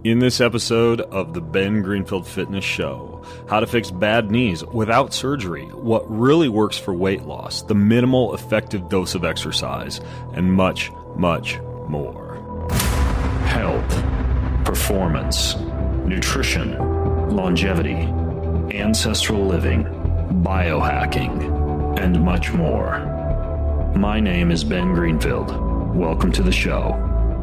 In this episode of the Ben Greenfield Fitness Show, how to fix bad knees without surgery, what really works for weight loss, the minimal effective dose of exercise, and much, much more. Health, performance, nutrition, longevity, ancestral living, biohacking, and much more. My name is Ben Greenfield. Welcome to the show.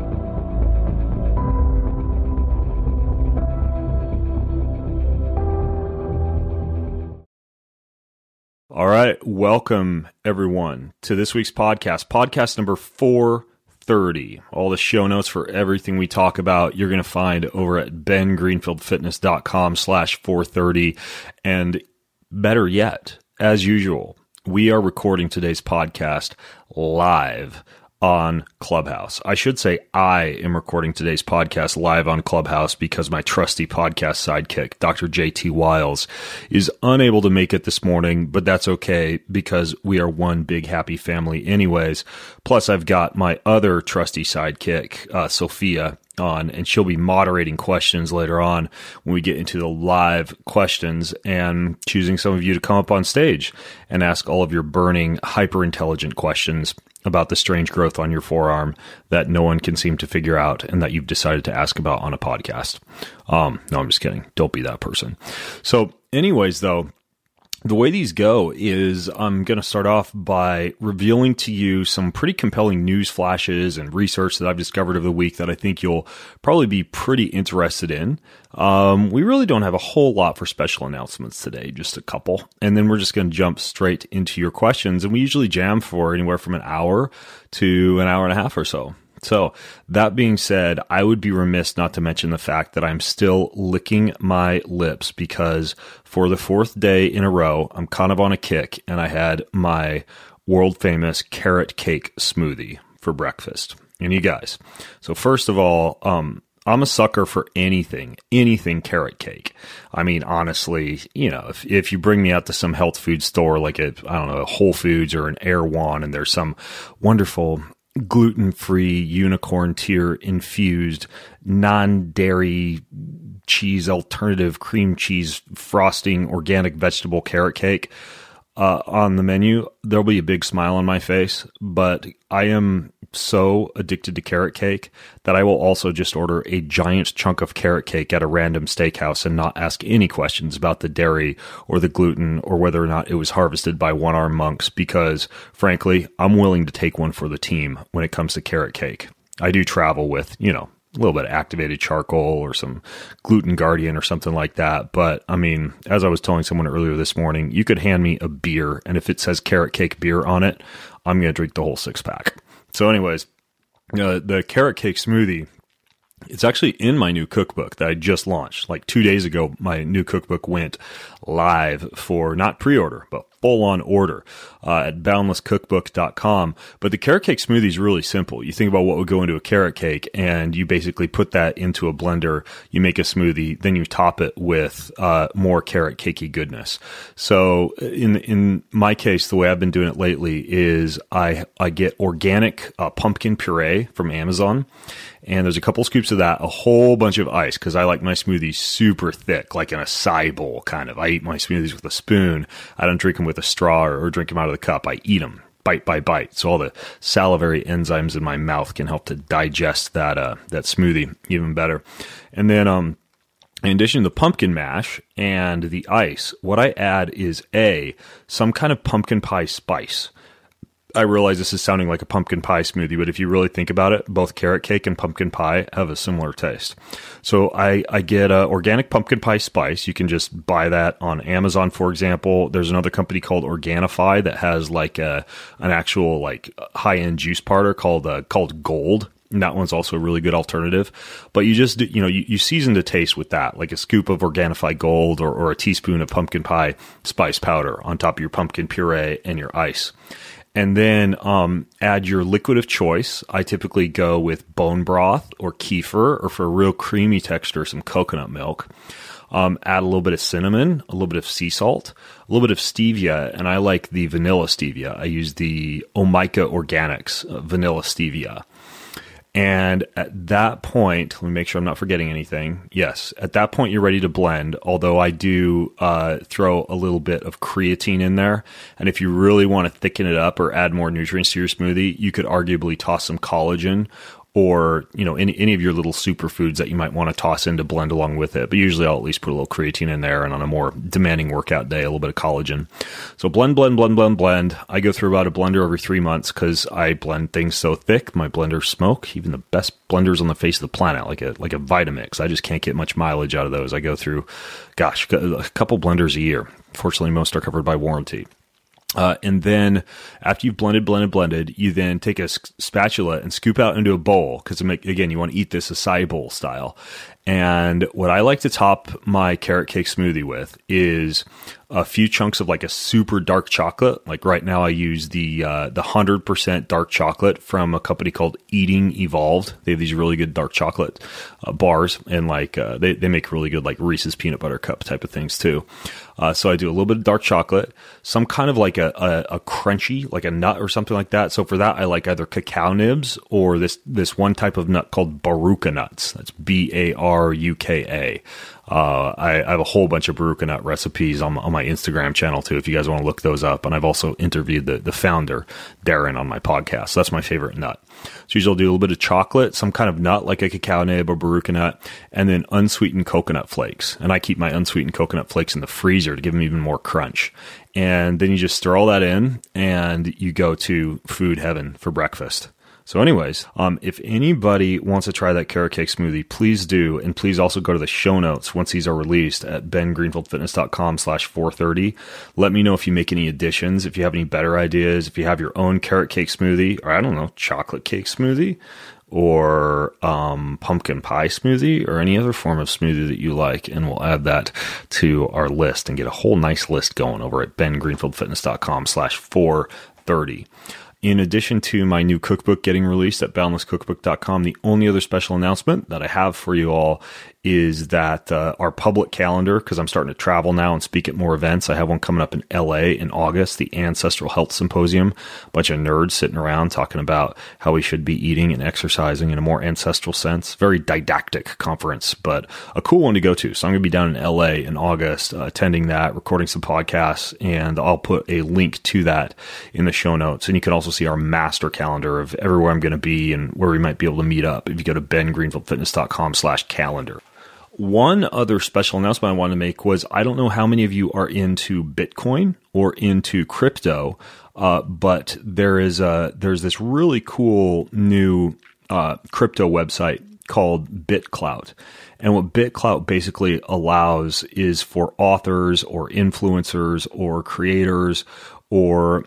All right, welcome everyone to this week's podcast number 430. All the show notes for everything we talk about, you're going to find over at bengreenfieldfitness.com/430. And better yet, as usual, we are recording today's podcast live on Clubhouse. I should say I am recording today's podcast live on Clubhouse because my trusty podcast sidekick, Dr. JT Wiles, is unable to make it this morning, but that's okay because we are one big happy family anyways. Plus, I've got my other trusty sidekick, Sophia, on, and she'll be moderating questions later on when we get into the live questions and choosing some of you to come up on stage and ask all of your burning, hyper-intelligent questions about the strange growth on your forearm that no one can seem to figure out and that you've decided to ask about on a podcast. No, I'm just kidding. Don't be that person. So anyways, though, the way these go is I'm going to start off by revealing to you some pretty compelling news flashes and research that I've discovered over the week that I think you'll probably be pretty interested in. We really don't have a whole lot for special announcements today, just a couple. And then we're just going to jump straight into your questions. And we usually jam for anywhere from an hour to an hour and a half or so. So that being said, I would be remiss not to mention the fact that I'm still licking my lips because for the fourth day in a row, I'm kind of on a kick and I had my world famous carrot cake smoothie for breakfast. And you guys, so first of all, I'm a sucker for anything carrot cake. I mean, honestly, you know, if you bring me out to some health food store like a Whole Foods or an Erewhon and there's some wonderful gluten-free, unicorn tier infused, non-dairy cheese alternative cream cheese frosting organic vegetable carrot cake on the menu, there'll be a big smile on my face. But I am so addicted to carrot cake that I will also just order a giant chunk of carrot cake at a random steakhouse and not ask any questions about the dairy or the gluten or whether or not it was harvested by one-armed monks because, frankly, I'm willing to take one for the team when it comes to carrot cake. I do travel with, a little bit of activated charcoal or some gluten guardian or something like that. But I mean, as I was telling someone earlier this morning, you could hand me a beer and if it says carrot cake beer on it, I'm going to drink the whole 6-pack. So anyways, the carrot cake smoothie, it's actually in my new cookbook that I just launched. Like 2 days ago, my new cookbook went live for not pre-order, but full-on order at boundlesscookbook.com. But the carrot cake smoothie is really simple. You think about what would go into a carrot cake, and you basically put that into a blender. You make a smoothie, then you top it with more carrot cakey goodness. So in my case, the way I've been doing it lately is I get organic pumpkin puree from Amazon. And there's a couple scoops of that, a whole bunch of ice, because I like my smoothies super thick, like in a acai bowl kind of. I eat my smoothies with a spoon. I don't drink them with a straw or drink them out of the cup. I eat them bite by bite. So all the salivary enzymes in my mouth can help to digest that smoothie even better. And then in addition to the pumpkin mash and the ice, what I add is some kind of pumpkin pie spice. I realize this is sounding like a pumpkin pie smoothie, but if you really think about it, both carrot cake and pumpkin pie have a similar taste. So I get organic pumpkin pie spice. You can just buy that on Amazon, for example. There's another company called Organifi that has like an actual like high-end juice parter called Gold. And that one's also a really good alternative. But you just, you season the taste with that, like a scoop of Organifi Gold or a teaspoon of pumpkin pie spice powder on top of your pumpkin puree and your ice. And then add your liquid of choice. I typically go with bone broth or kefir, or for a real creamy texture, some coconut milk. Add a little bit of cinnamon, a little bit of sea salt, a little bit of stevia, and I like the vanilla stevia. I use the Omika Organics vanilla stevia. And at that point, let me make sure I'm not forgetting anything. Yes, at that point, you're ready to blend, although I do throw a little bit of creatine in there. And if you really want to thicken it up or add more nutrients to your smoothie, you could arguably toss some collagen or, any of your little superfoods that you might want to toss in to blend along with it. But usually I'll at least put a little creatine in there, and on a more demanding workout day, a little bit of collagen. So blend. I go through about a blender every 3 months because I blend things so thick. My blenders smoke, even the best blenders on the face of the planet, like a Vitamix. I just can't get much mileage out of those. I go through, a couple blenders a year. Fortunately, most are covered by warranty. And then after you've blended, you then take a spatula and scoop out into a bowl. Cause again, you want to eat this acai bowl style. And what I like to top my carrot cake smoothie with is a few chunks of like a super dark chocolate. Like right now I use the 100% dark chocolate from a company called Eating Evolved. They have these really good dark chocolate bars, and they make really good like Reese's peanut butter cup type of things too. So I do a little bit of dark chocolate, some kind of like a crunchy, like a nut or something like that. So for that, I like either cacao nibs or this one type of nut called Baruka nuts. That's BARUKA. I have a whole bunch of Baruka nut recipes on my Instagram channel too, if you guys want to look those up. And I've also interviewed the founder, Darren, on my podcast. So that's my favorite nut. So usually I'll do a little bit of chocolate, some kind of nut like a cacao nib or Baruka nut, and then unsweetened coconut flakes. And I keep my unsweetened coconut flakes in the freezer to give them even more crunch. And then you just throw all that in and you go to food heaven for breakfast. So anyways, if anybody wants to try that carrot cake smoothie, please do. And please also go to the show notes once these are released at bengreenfieldfitness.com/430. Let me know if you make any additions, if you have any better ideas, if you have your own carrot cake smoothie, or I don't know, chocolate cake smoothie, or pumpkin pie smoothie, or any other form of smoothie that you like. And we'll add that to our list and get a whole nice list going over at bengreenfieldfitness.com/430. In addition to my new cookbook getting released at boundlesscookbook.com, the only other special announcement that I have for you all is that our public calendar, because I'm starting to travel now and speak at more events. I have one coming up in LA in August, the Ancestral Health Symposium. A bunch of nerds sitting around talking about how we should be eating and exercising in a more ancestral sense. Very didactic conference, but a cool one to go to. So I'm going to be down in LA in August attending that, recording some podcasts, and I'll put a link to that in the show notes. And you can also see our master calendar of everywhere I'm going to be and where we might be able to meet up if you go to bengreenfieldfitness.com/calendar. One other special announcement I wanted to make was, I don't know how many of you are into Bitcoin or into crypto, but there's this really cool new crypto website called BitClout. And what BitClout basically allows is for authors or influencers or creators or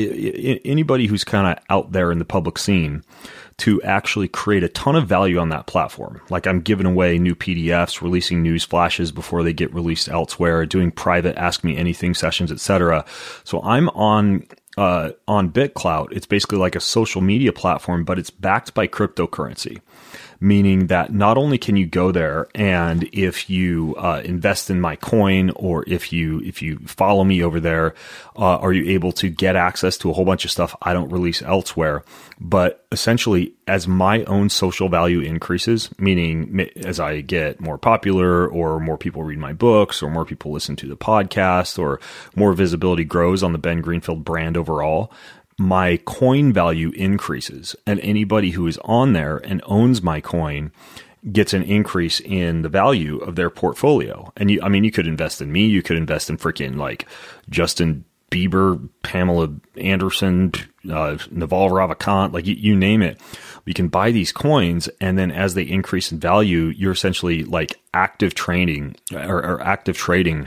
anybody who's kind of out there in the public scene to actually create a ton of value on that platform. Like I'm giving away new PDFs, releasing news flashes before they get released elsewhere, doing private Ask Me Anything sessions, etc. So I'm on BitClout. It's basically like a social media platform, but it's backed by cryptocurrency. Meaning that not only can you go there and if you invest in my coin or if you follow me over there, are you able to get access to a whole bunch of stuff I don't release elsewhere. But essentially, as my own social value increases, meaning as I get more popular or more people read my books or more people listen to the podcast or more visibility grows on the Ben Greenfield brand overall, my coin value increases, and anybody who is on there and owns my coin gets an increase in the value of their portfolio. And you could invest in me, you could invest in freaking like Justin Bieber, Pamela Anderson, Naval Ravikant, like you name it. You can buy these coins, and then as they increase in value, you're essentially like active trading or active trading.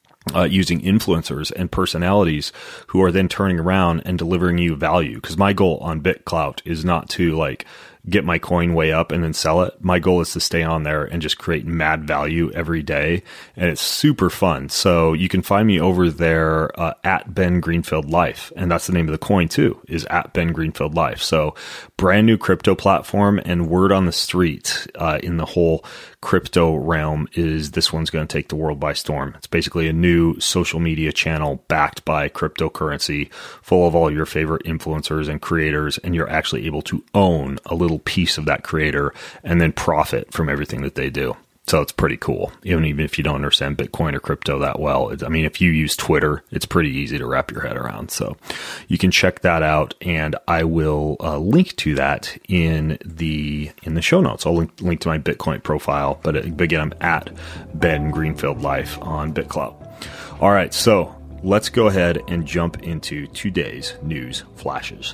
Using influencers and personalities who are then turning around and delivering you value. Because my goal on BitClout is not to like get my coin way up and then sell it. My goal is to stay on there and just create mad value every day. And it's super fun. So you can find me over there at Ben Greenfield Life. And that's the name of the coin too, is at Ben Greenfield Life. So brand new crypto platform, and word on the street in the whole crypto realm is this one's going to take the world by storm. It's basically a new social media channel backed by cryptocurrency, full of all your favorite influencers and creators, and you're actually able to own a little individual piece of that creator and then profit from everything that they do. So it's pretty cool, even if you don't understand Bitcoin or crypto that well. If you use Twitter, it's pretty easy to wrap your head around. So you can check that out, and I will link to that in the show notes. I'll link to my Bitcoin profile, but again, I'm at Ben Greenfield Life on BitClout. All right, so let's go ahead and jump into today's news flashes.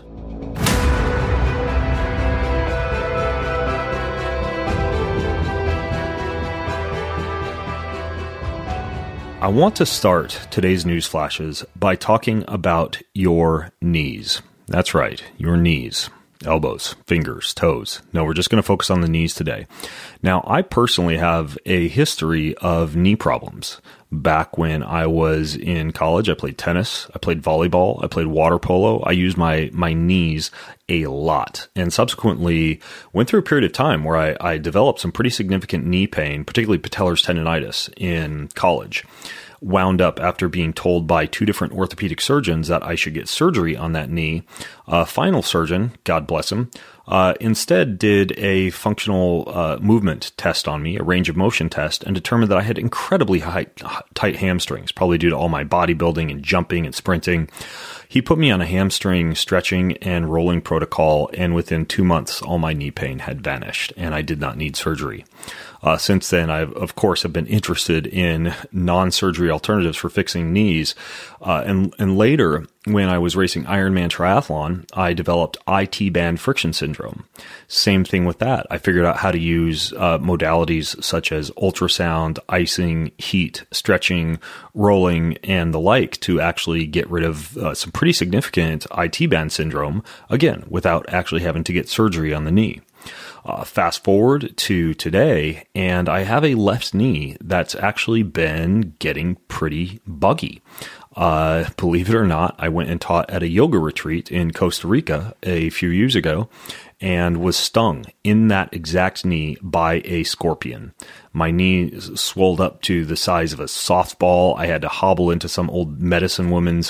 I want to start today's news flashes by talking about your knees. That's right, your knees, elbows, fingers, toes. No, we're just going to focus on the knees today. Now, I personally have a history of knee problems. Back when I was in college, I played tennis, I played volleyball, I played water polo. I used my knees a lot, and subsequently went through a period of time where I developed some pretty significant knee pain, particularly patellar tendonitis in college. Wound up after being told by two different orthopedic surgeons that I should get surgery on that knee. Final surgeon, God bless him, instead did a functional movement test on me, a range of motion test, and determined that I had incredibly tight hamstrings, probably due to all my bodybuilding and jumping and sprinting. He put me on a hamstring stretching and rolling protocol, and within 2 months, all my knee pain had vanished, and I did not need surgery. Since then, I, of course, have been interested in non-surgery alternatives for fixing knees. And later, when I was racing Ironman triathlon, I developed IT band friction syndrome. Same thing with that. I figured out how to use modalities such as ultrasound, icing, heat, stretching, rolling, and the like to actually get rid of some pretty significant IT band syndrome, again, without actually having to get surgery on the knee. Fast forward to today, and I have a left knee that's actually been getting pretty buggy. Believe it or not, I went and taught at a yoga retreat in Costa Rica a few years ago and was stung in that exact knee by a scorpion. My knee swelled up to the size of a softball. I had to hobble into some old medicine woman's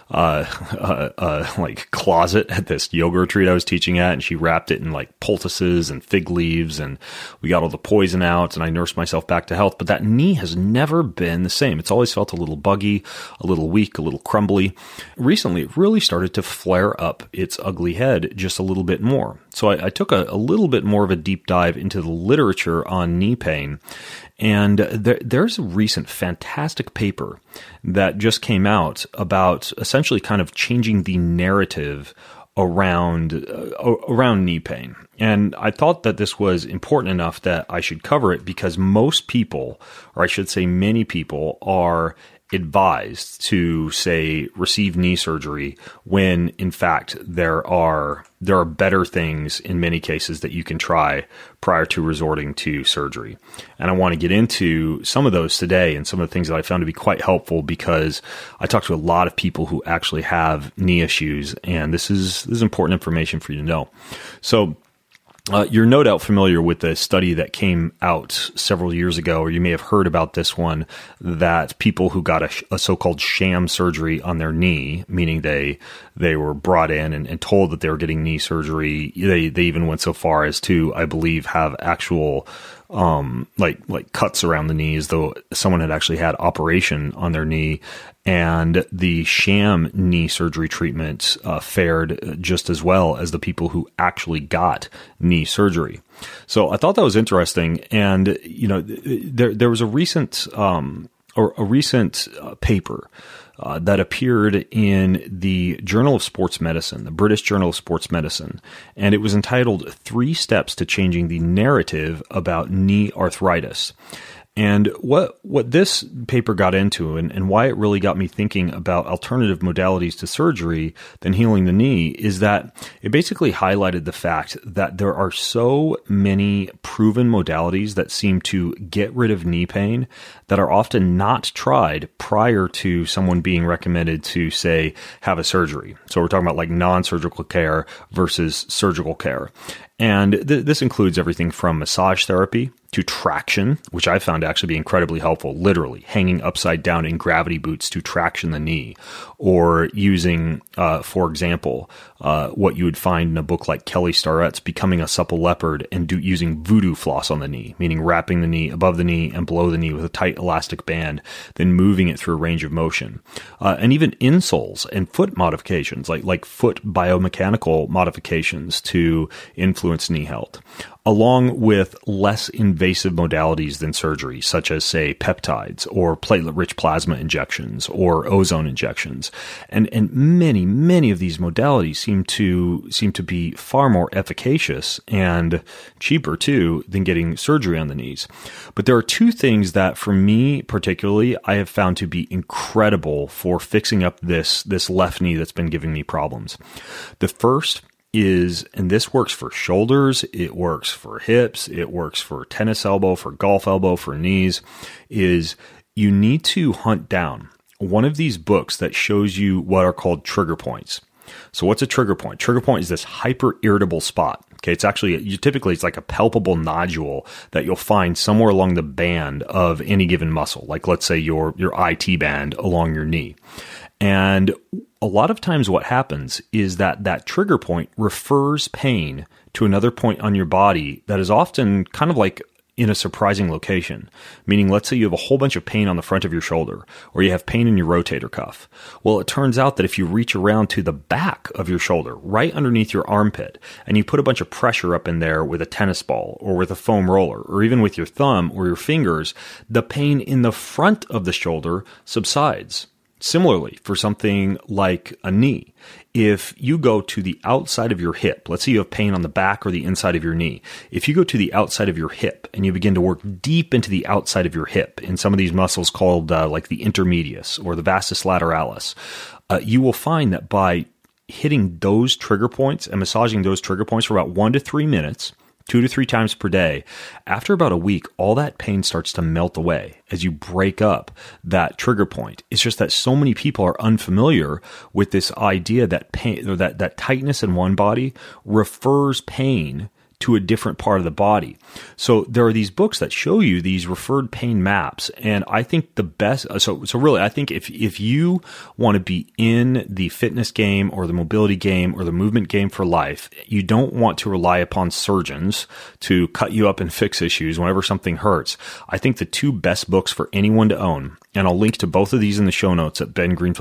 like closet at this yoga retreat I was teaching at, and she wrapped it in like poultices and fig leaves, and we got all the poison out, and I nursed myself back to health. But that knee has never been the same. It's always felt a little buggy, a little weak, a little crumbly. Recently, it really started to flare up its ugly head just a little bit more. So I took a little bit more of a deep dive into the literature on knee pain. And there's a recent fantastic paper that just came out about essentially kind of changing the narrative around knee pain. And I thought that this was important enough that I should cover it because most people, or I should say many people, are advised to, say, receive knee surgery when in fact there are better things in many cases that you can try prior to resorting to surgery. And I want to get into some of those today and some of the things that I found to be quite helpful because I talk to a lot of people who actually have knee issues, and this is important information for you to know. So you're no doubt familiar with the study that came out several years ago, or you may have heard about this one, that people who got a so-called sham surgery on their knee, meaning they were brought in and told that they were getting knee surgery. They even went so far as to, I believe, have actual like cuts around the knee as though someone had actually had operation on their knee. And the sham knee surgery treatment fared just as well as the people who actually got knee surgery. So I thought that was interesting. And, you know, there was a recent paper that appeared in the Journal of Sports Medicine, the British Journal of Sports Medicine, and it was entitled 3 Steps to Changing the Narrative About Knee Arthritis. And what this paper got into and why it really got me thinking about alternative modalities to surgery than healing the knee is that it basically highlighted the fact that there are so many proven modalities that seem to get rid of knee pain that are often not tried prior to someone being recommended to, say, have a surgery. So we're talking about like non-surgical care versus surgical care. And this includes everything from massage therapy to traction, which I found to actually be incredibly helpful, literally hanging upside down in gravity boots to traction the knee, or using, for example, what you would find in a book like Kelly Starrett's Becoming a Supple Leopard, and using voodoo floss on the knee, meaning wrapping the knee above the knee and below the knee with a tight elastic band, then moving it through a range of motion. And even insoles and foot modifications, like foot biomechanical modifications to influence knee health, along with less invasive modalities than surgery, such as, say, peptides or platelet-rich plasma injections or ozone injections. And many of these modalities seem to be far more efficacious and cheaper too than getting surgery on the knees. But there are two things that, for me particularly, I have found to be incredible for fixing up this left knee that's been giving me problems. The first is, and this works for shoulders, it works for hips, it works for tennis elbow, for golf elbow, for knees, is you need to hunt down one of these books that shows you what are called trigger points. So what's a trigger point? Trigger point is this hyper irritable spot. Okay, it's actually, typically it's like a palpable nodule that you'll find somewhere along the band of any given muscle, like let's say your IT band along your knee. And a lot of times what happens is that trigger point refers pain to another point on your body that is often kind of like in a surprising location. Meaning, let's say you have a whole bunch of pain on the front of your shoulder, or you have pain in your rotator cuff. Well, it turns out that if you reach around to the back of your shoulder, right underneath your armpit, and you put a bunch of pressure up in there with a tennis ball or with a foam roller, or even with your thumb or your fingers, the pain in the front of the shoulder subsides. Similarly, for something like a knee, if you go to the outside of your hip, let's say you have pain on the back or the inside of your knee. If you go to the outside of your hip and you begin to work deep into the outside of your hip in some of these muscles called like the intermedius or the vastus lateralis, you will find that by hitting those trigger points and massaging those trigger points for about 1 to 3 minutes, 2 to 3 times per day, after about a week, all that pain starts to melt away as you break up that trigger point. It's just that so many people are unfamiliar with this idea that pain, or that tightness in one body refers pain to a different part of the body. So there are these books that show you these referred pain maps. And I think the best, so really, I think if you want to be in the fitness game or the mobility game or the movement game for life, you don't want to rely upon surgeons to cut you up and fix issues whenever something hurts. I think the two best books for anyone to own, and I'll link to both of these in the show notes at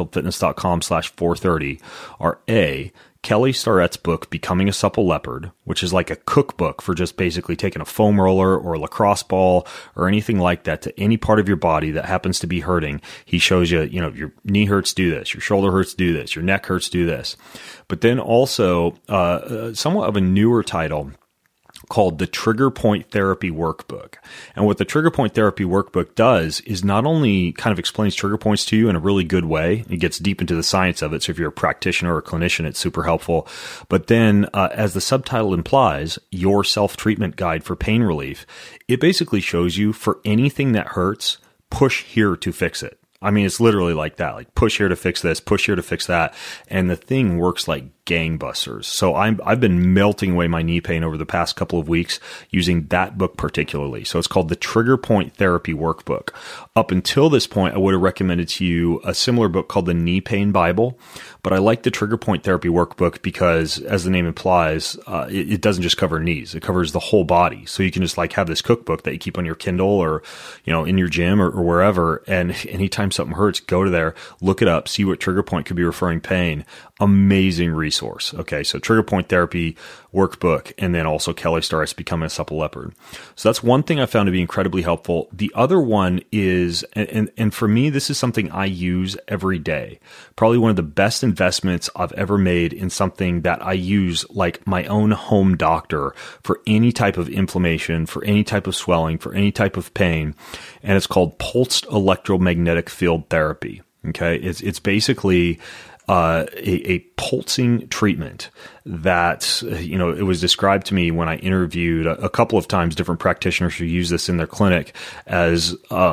bengreenfieldfitness.com/430, are A, Kelly Starrett's book, Becoming a Supple Leopard, which is like a cookbook for just basically taking a foam roller or a lacrosse ball or anything like that to any part of your body that happens to be hurting. He shows you, your knee hurts, do this, your shoulder hurts, do this, your neck hurts, do this. But then also somewhat of a newer title called the Trigger Point Therapy Workbook. And what the Trigger Point Therapy Workbook does is not only kind of explains trigger points to you in a really good way, it gets deep into the science of it. So if you're a practitioner or a clinician, it's super helpful. But then, as the subtitle implies, your self-treatment guide for pain relief, it basically shows you for anything that hurts, push here to fix it. I mean, it's literally like that, like push here to fix this, push here to fix that. And the thing works like gangbusters. So I've been melting away my knee pain over the past couple of weeks using that book particularly. So it's called the Trigger Point Therapy Workbook. Up until this point, I would have recommended to you a similar book called the Knee Pain Bible. But I like the Trigger Point Therapy Workbook because, as the name implies, it doesn't just cover knees. It covers the whole body. So you can just like have this cookbook that you keep on your Kindle or, in your gym or wherever. And anytime something hurts, go to there, look it up, see what trigger point could be referring pain. Amazing resource. Okay, so Trigger Point Therapy Workbook, and then also Kelly Starrett's Becoming a Supple Leopard. So that's one thing I found to be incredibly helpful. The other one is, and for me, this is something I use every day. Probably one of the best investments I've ever made in something that I use like my own home doctor for any type of inflammation, for any type of swelling, for any type of pain. And it's called pulsed electromagnetic field therapy. Okay, it's basically a pulsing treatment that, it was described to me when I interviewed a couple of times different practitioners who use this in their clinic as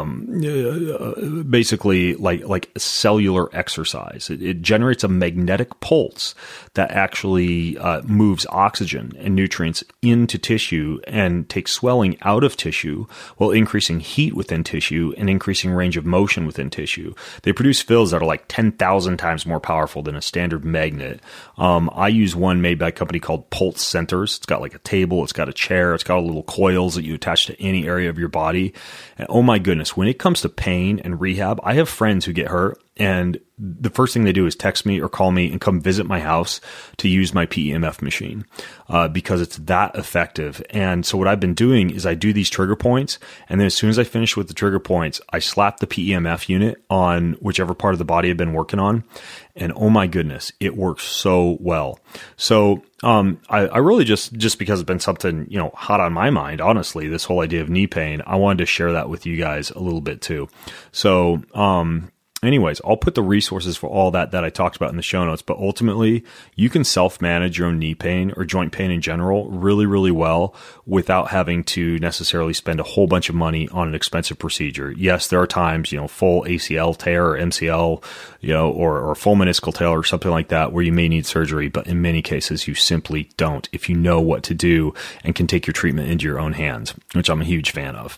basically like cellular exercise. It generates a magnetic pulse that actually moves oxygen and nutrients into tissue and takes swelling out of tissue while increasing heat within tissue and increasing range of motion within tissue. They produce fields that are like 10,000 times more powerful than a standard magnet. I use one made by a company called Pulse Centers. It's got like a table, it's got a chair, it's got little coils that you attach to any area of your body. And oh my goodness, when it comes to pain and rehab, I have friends who get hurt and the first thing they do is text me or call me and come visit my house to use my PEMF machine because it's that effective. And so what I've been doing is I do these trigger points, and then as soon as I finish with the trigger points, I slap the PEMF unit on whichever part of the body I've been working on. And oh my goodness, it works so well. So I really just because it's been something, hot on my mind, honestly, this whole idea of knee pain, I wanted to share that with you guys a little bit too. So, anyways, I'll put the resources for all that I talked about in the show notes, but ultimately you can self-manage your own knee pain or joint pain in general really, really well without having to necessarily spend a whole bunch of money on an expensive procedure. Yes, there are times, full ACL tear or MCL, or full meniscal tear or something like that where you may need surgery, but in many cases you simply don't if you know what to do and can take your treatment into your own hands, which I'm a huge fan of.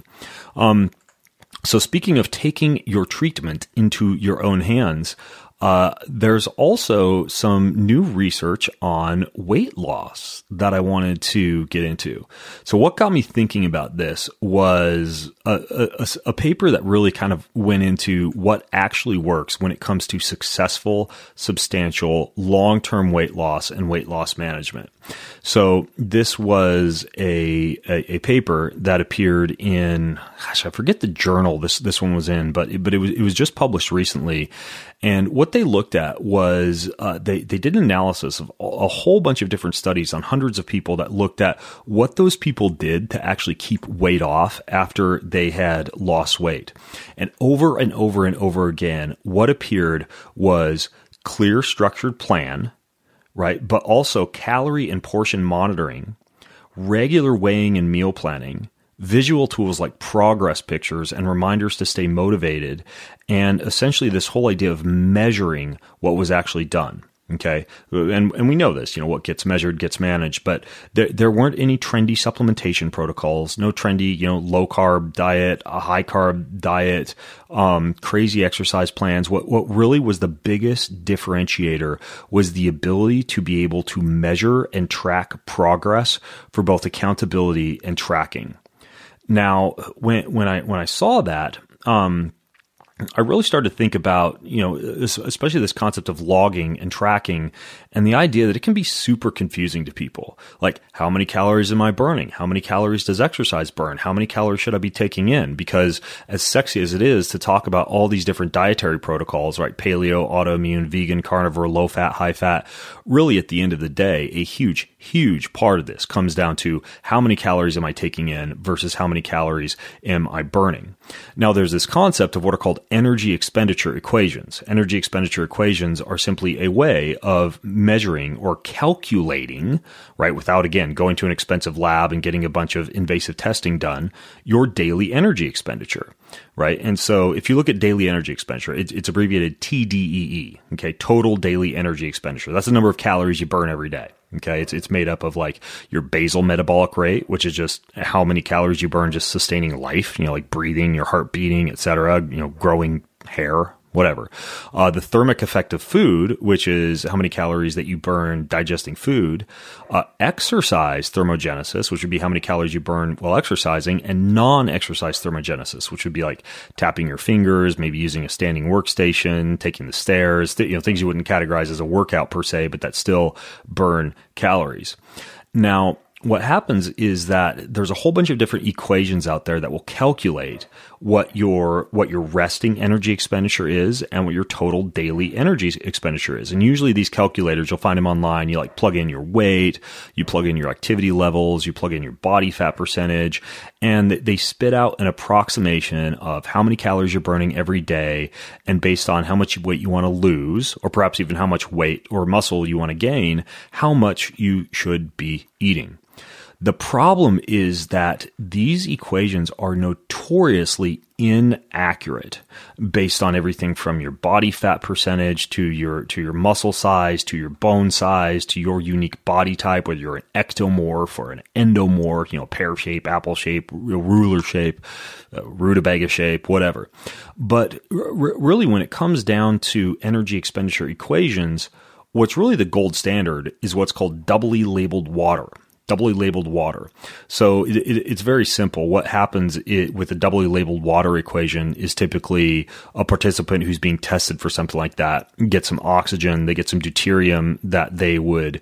So speaking of taking your treatment into your own hands, there's also some new research on weight loss that I wanted to get into. So what got me thinking about this was a paper that really kind of went into what actually works when it comes to successful, substantial, long-term weight loss and weight loss management. So this was a paper that appeared in, I forget the journal this one was in, but it was just published recently. And what they looked at was they did an analysis of a whole bunch of different studies on hundreds of people that looked at what those people did to actually keep weight off after they had lost weight. And over and over and over again, what appeared was clear, structured plan, right? But also calorie and portion monitoring, regular weighing and meal planning, visual tools like progress pictures and reminders to stay motivated, and essentially this whole idea of measuring what was actually done. Okay. And we know this, what gets measured gets managed, but there weren't any trendy supplementation protocols, no trendy, low carb diet, a high carb diet, crazy exercise plans. What really was the biggest differentiator was the ability to be able to measure and track progress for both accountability and tracking. Now, when I saw that, I really started to think about, especially this concept of logging and tracking and the idea that it can be super confusing to people. Like, how many calories am I burning? How many calories does exercise burn? How many calories should I be taking in? Because as sexy as it is to talk about all these different dietary protocols, right? Paleo, autoimmune, vegan, carnivore, low fat, high fat, really at the end of the day, a huge, huge part of this comes down to how many calories am I taking in versus how many calories am I burning? Now, there's this concept of what are called energy expenditure equations. Energy expenditure equations are simply a way of measuring or calculating, right, without, again, going to an expensive lab and getting a bunch of invasive testing done, your daily energy expenditure, right? And so if you look at daily energy expenditure, it's abbreviated TDEE, okay, total daily energy expenditure. That's the number of calories you burn every day. Okay, it's made up of like your basal metabolic rate, which is just how many calories you burn just sustaining life, like breathing, your heart beating, etc., growing hair, whatever. The thermic effect of food, which is how many calories that you burn digesting food. Exercise thermogenesis, which would be how many calories you burn while exercising, and non-exercise thermogenesis, which would be like tapping your fingers, maybe using a standing workstation, taking the stairs, things you wouldn't categorize as a workout per se, but that still burn calories. Now, what happens is that there's a whole bunch of different equations out there that will calculate what your resting energy expenditure is and what your total daily energy expenditure is. And usually these calculators, you'll find them online. You like plug in your weight, you plug in your activity levels, you plug in your body fat percentage, and they spit out an approximation of how many calories you're burning every day, and based on how much weight you want to lose, or perhaps even how much weight or muscle you want to gain, how much you should be eating. The problem is that these equations are notoriously inaccurate based on everything from your body fat percentage to your muscle size, to your bone size, to your unique body type, whether you're an ectomorph or an endomorph, pear shape, apple shape, ruler shape, rutabaga shape, whatever. But really, when it comes down to energy expenditure equations, what's really the gold standard is what's called doubly labeled water. Doubly labeled water. So it's very simple. What happens with a doubly labeled water equation is typically a participant who's being tested for something like that gets some oxygen, they get some deuterium that they would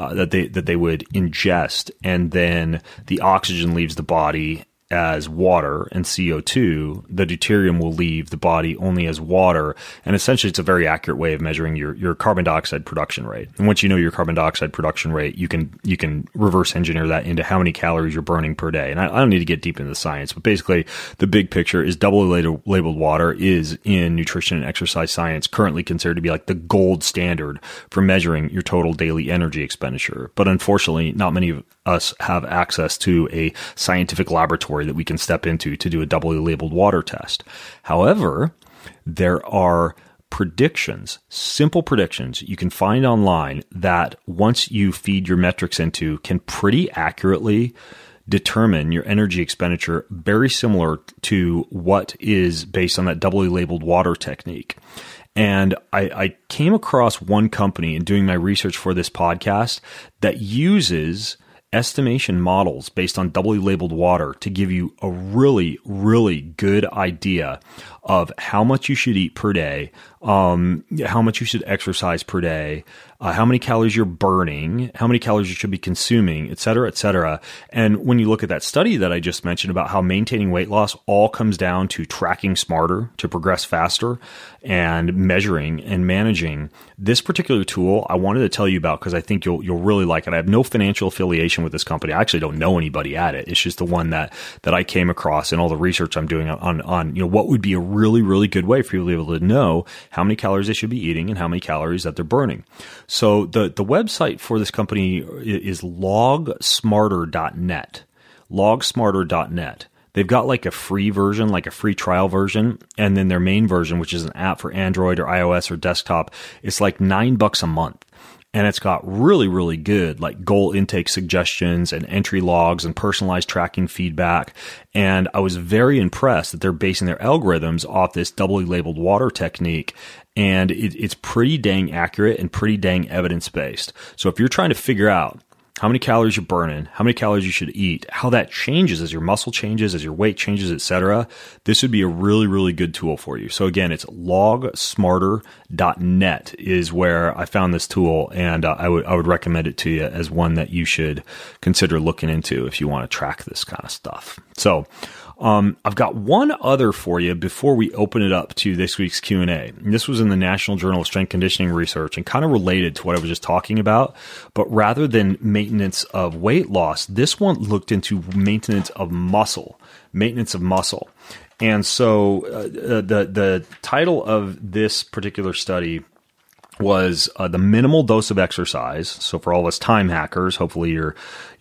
ingest, and then the oxygen leaves the body as water and CO2, the deuterium will leave the body only as water. And essentially, it's a very accurate way of measuring your carbon dioxide production rate. And once you know your carbon dioxide production rate, you can reverse engineer that into how many calories you're burning per day. And I don't need to get deep into the science, but basically, the big picture is doubly labeled water is in nutrition and exercise science currently considered to be like the gold standard for measuring your total daily energy expenditure. But unfortunately, not many of us have access to a scientific laboratory that we can step into to do a doubly labeled water test. However, there are predictions, simple predictions you can find online that once you feed your metrics into can pretty accurately determine your energy expenditure, very similar to what is based on that doubly labeled water technique. And I came across one company in doing my research for this podcast that uses estimation models based on doubly labeled water to give you a really, really good idea of how much you should eat per day, how much you should exercise per day, how many calories you're burning, how many calories you should be consuming, et cetera, et cetera. And when you look at that study that I just mentioned about how maintaining weight loss all comes down to tracking smarter to progress faster and measuring and managing, this particular tool I wanted to tell you about because I think you'll really like it. I have no financial affiliation with this company. I actually don't know anybody at it. It's just the one that I came across in all the research I'm doing on what would be a really, really good way for people to be able to know how many calories they should be eating and how many calories that they're burning. So the website for this company is logsmarter.net. Logsmarter.net. They've got like a free version, like a free trial version, and then their main version, which is an app for Android or iOS or desktop, it's like $9 a month. And it's got really, really good like goal intake suggestions and entry logs and personalized tracking feedback. And I was very impressed that they're basing their algorithms off this doubly labeled water technique. And it's pretty dang accurate and pretty dang evidence-based. So if you're trying to figure out how many calories you're burning, how many calories you should eat, how that changes as your muscle changes, as your weight changes, etc., this would be a really, really good tool for you. So again, it's logsmarter.net is where I found this tool, and I would recommend it to you as one that you should consider looking into if you want to track this kind of stuff. So I've got one other for you before we open it up to this week's Q&A. This was in the National Journal of Strength Conditioning Research and kind of related to what I was just talking about, but rather than maintenance of weight loss, this one looked into maintenance of muscle. And so the title of this particular study was the minimal dose of exercise. So for all us time hackers, hopefully your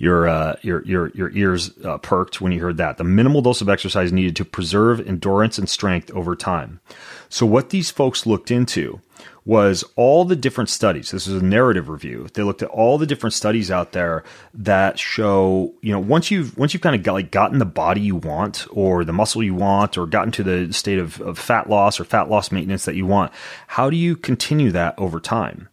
ears perked when you heard that. The minimal dose of exercise needed to preserve endurance and strength over time. So what these folks looked into was all the different studies. This is a narrative review. They looked at all the different studies out there that show, once you've kind of gotten the body you want or the muscle you want or gotten to the state of fat loss or fat loss maintenance that you want, how do you continue that over time?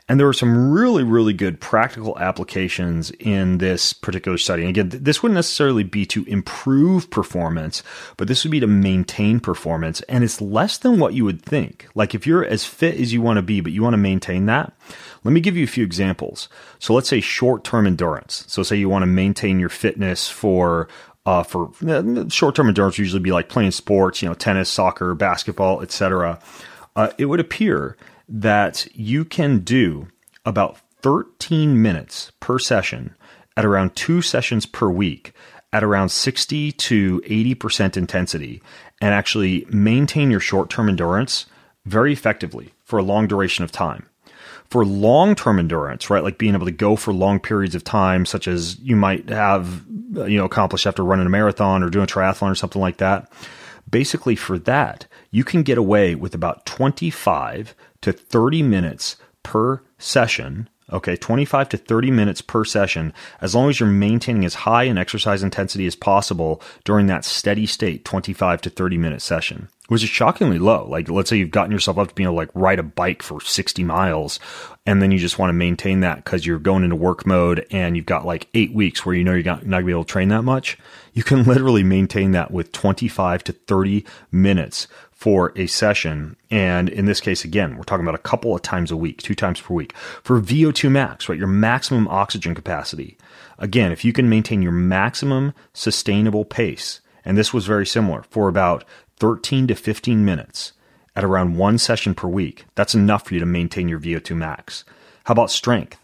And there were some really, really good practical applications in this particular study. And again, this wouldn't necessarily be to improve performance, but this would be to maintain performance. And it's less than what you would think. Like if you're as fit as you want to be, but you want to maintain that, let me give you a few examples. So let's say short-term endurance. So say you want to maintain your fitness for short-term endurance would usually be like playing sports, tennis, soccer, basketball, etc. It would appear that you can do about 13 minutes per session at around 2 sessions per week at around 60 to 80% intensity and actually maintain your short-term endurance very effectively for a long duration of time. For long-term endurance, right, like being able to go for long periods of time, such as you might have, accomplished after running a marathon or doing a triathlon or something like that, basically for that, you can get away with about 25 to 30 minutes per session. Okay, 25 to 30 minutes per session, as long as you're maintaining as high an exercise intensity as possible during that steady state 25 to 30 minute session, which is shockingly low. Like, let's say you've gotten yourself up to being able to like ride a bike for 60 miles, and then you just want to maintain that because you're going into work mode and you've got like 8 weeks where you're not going to be able to train that much. You can literally maintain that with 25 to 30 minutes for a session. And in this case, again, we're talking about a couple of times a week, 2 times per week. For VO2 max, right, your maximum oxygen capacity. Again, if you can maintain your maximum sustainable pace, and this was very similar, for about 13 to 15 minutes at around 1 session per week, that's enough for you to maintain your VO2 max. How about strength?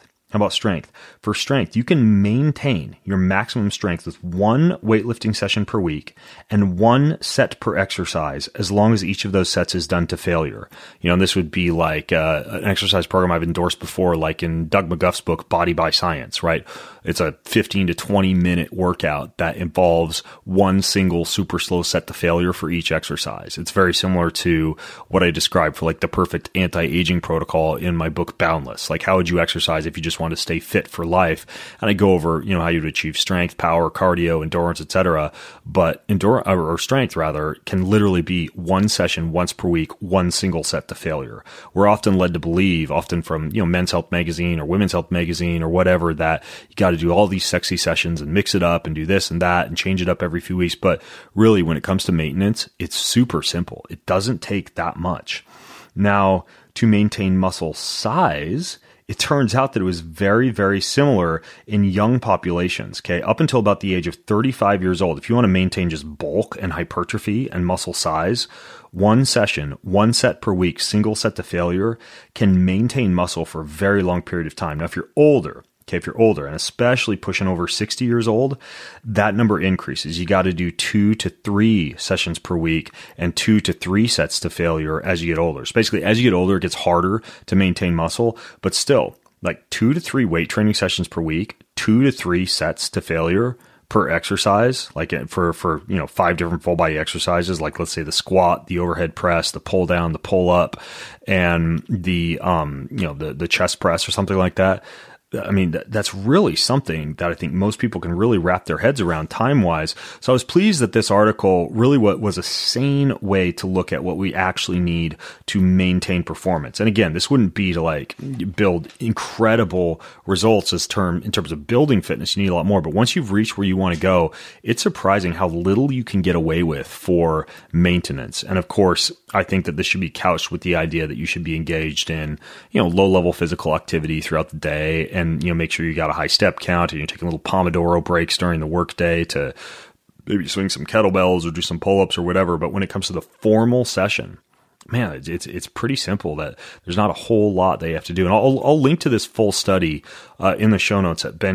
For strength, you can maintain your maximum strength with 1 weightlifting session per week and 1 set per exercise, as long as each of those sets is done to failure. And this would be like an exercise program I've endorsed before, like in Doug McGuff's book, Body by Science, right? It's a 15 to 20 minute workout that involves 1 single super slow set to failure for each exercise. It's very similar to what I described for like the perfect anti-aging protocol in my book, Boundless. Like, how would you exercise if you just want to stay fit for life? And I go over, how you'd achieve strength, power, cardio, endurance, etc. But strength rather can literally be 1 session once per week, 1 single set to failure. We're often led to believe, often from Men's Health Magazine or Women's Health Magazine or whatever, that you got to do all these sexy sessions and mix it up and do this and that and change it up every few weeks. But really, when it comes to maintenance, it's super simple. It doesn't take that much. Now, to maintain muscle size, it turns out that it was very, very similar in young populations, okay? Up until about the age of 35 years old, if you want to maintain just bulk and hypertrophy and muscle size, 1 session, 1 set per week, single set to failure, can maintain muscle for a very long period of time. Now, if you're older, and especially pushing over 60 years old, that number increases. You got to do 2 to 3 sessions per week and 2 to 3 sets to failure as you get older. So basically, as you get older, it gets harder to maintain muscle, but still, like 2 to 3 weight training sessions per week, 2 to 3 sets to failure per exercise, like for 5 different full body exercises, like let's say the squat, the overhead press, the pull down, the pull up, and the chest press or something like that. I mean, that's really something that I think most people can really wrap their heads around time-wise. So I was pleased that this article really was a sane way to look at what we actually need to maintain performance. And again, this wouldn't be to like build incredible results in terms of building fitness. You need a lot more. But once you've reached where you want to go, it's surprising how little you can get away with for maintenance. And of course, I think that this should be couched with the idea that you should be engaged in, low-level physical activity throughout the day, and make sure you got a high step count and you're taking little Pomodoro breaks during the workday to maybe swing some kettlebells or do some pull-ups or whatever. But when it comes to the formal session, man, it's pretty simple. That there's not a whole lot they have to do. And I'll link to this full study in the show notes at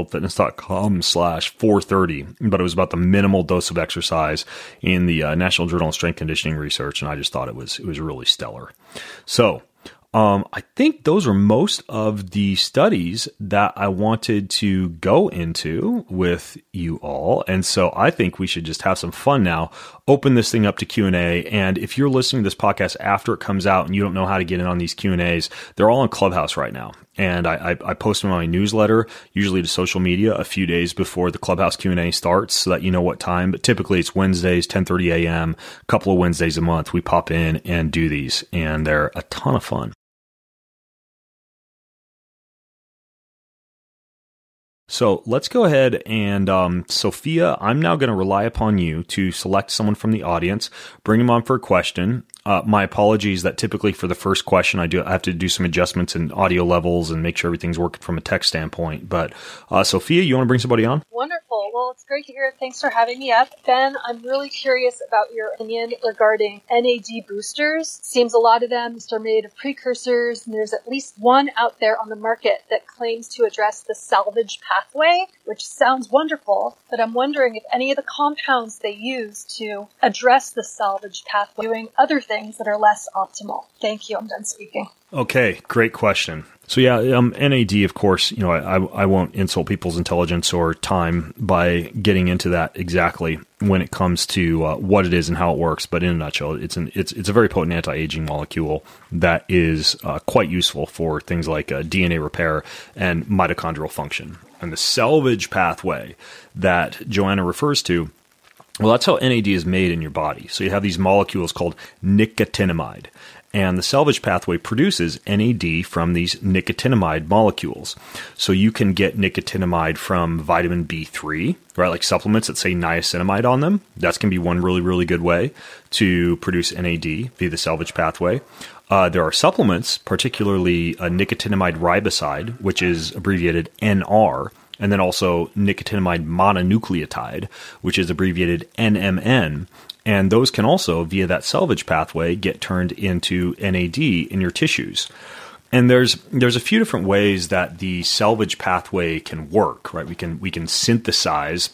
bengreenfieldfitness.com/430. But it was about the minimal dose of exercise in the National Journal of Strength Conditioning Research, and I just thought it was really stellar. So I think those are most of the studies that I wanted to go into with you all. And so I think we should just have some fun now, open this thing up to Q&A. And if you're listening to this podcast after it comes out and you don't know how to get in on these Q&As, they're all on Clubhouse right now. And I post them on my newsletter, usually to social media, a few days before the Clubhouse Q&A starts so that you know what time. But typically it's Wednesdays, 10:30 a.m., a couple of Wednesdays a month. We pop in and do these, and they're a ton of fun. So let's go ahead and, Sophia, I'm now going to rely upon you to select someone from the audience, bring them on for a question. My apologies that typically for the first question, I have to do some adjustments in audio levels and make sure everything's working from a text standpoint. But Sophia, you want to bring somebody on? Wonderful. Well, it's great to hear. Thanks for having me up. Ben, I'm really curious about your opinion regarding NAD boosters. Seems a lot of them are made of precursors, and there's at least one out there on the market that claims to address the salvage pathway, which sounds wonderful, but I'm wondering if any of the compounds they use to address the salvage pathway are doing other things that are less optimal. Thank you. I'm done speaking. Okay, great question. So yeah, NAD, of course, I won't insult people's intelligence or time by getting into that exactly when it comes to what it is and how it works. But in a nutshell, it's a very potent anti-aging molecule that is quite useful for things like DNA repair and mitochondrial function. And the salvage pathway that Joanna refers to, well, that's how NAD is made in your body. So you have these molecules called nicotinamide. And the salvage pathway produces NAD from these nicotinamide molecules. So you can get nicotinamide from vitamin B3, right? Like supplements that say niacinamide on them. That's going to be one really, really good way to produce NAD via the salvage pathway. There are supplements, particularly nicotinamide riboside, which is abbreviated NR, and then also nicotinamide mononucleotide, which is abbreviated NMN. And those can also, via that salvage pathway, get turned into NAD in your tissues. And there's a few different ways that the salvage pathway can work, right? We can synthesize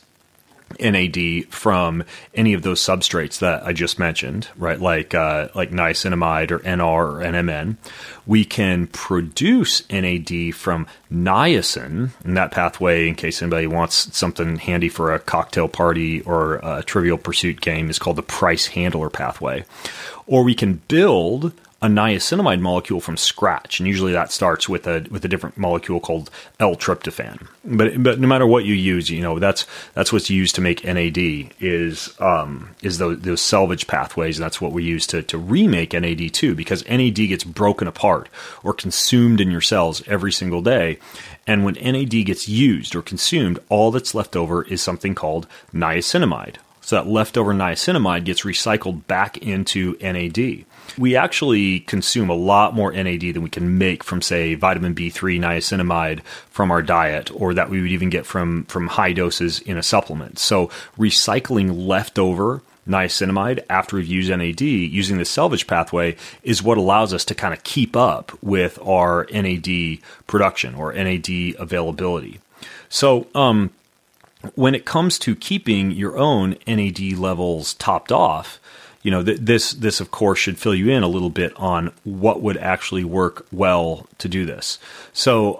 NAD from any of those substrates that I just mentioned, right? Like niacinamide or NR or NMN. We can produce NAD from niacin, and that pathway, in case anybody wants something handy for a cocktail party or a Trivial Pursuit game, is called the Price Handler pathway. Or we can build a niacinamide molecule from scratch, and usually that starts with a different molecule called L-tryptophan. But no matter what you use, that's what's used to make NAD is those salvage pathways, and that's what we use to remake NAD too, because NAD gets broken apart or consumed in your cells every single day. And when NAD gets used or consumed, all that's left over is something called niacinamide. So that leftover niacinamide gets recycled back into NAD. We actually consume a lot more NAD than we can make from, say, vitamin B3 niacinamide from our diet, or that we would even get from high doses in a supplement. So recycling leftover niacinamide after we've used NAD using the salvage pathway is what allows us to kind of keep up with our NAD production or NAD availability. So, when it comes to keeping your own NAD levels topped off, this of course should fill you in a little bit on what would actually work well to do this. So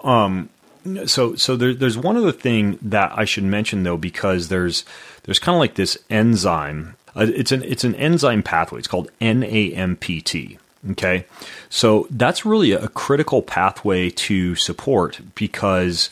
there's one other thing that I should mention though, because there's kind of like this enzyme. It's an enzyme pathway. It's called NAMPT. Okay, so that's really a critical pathway to support because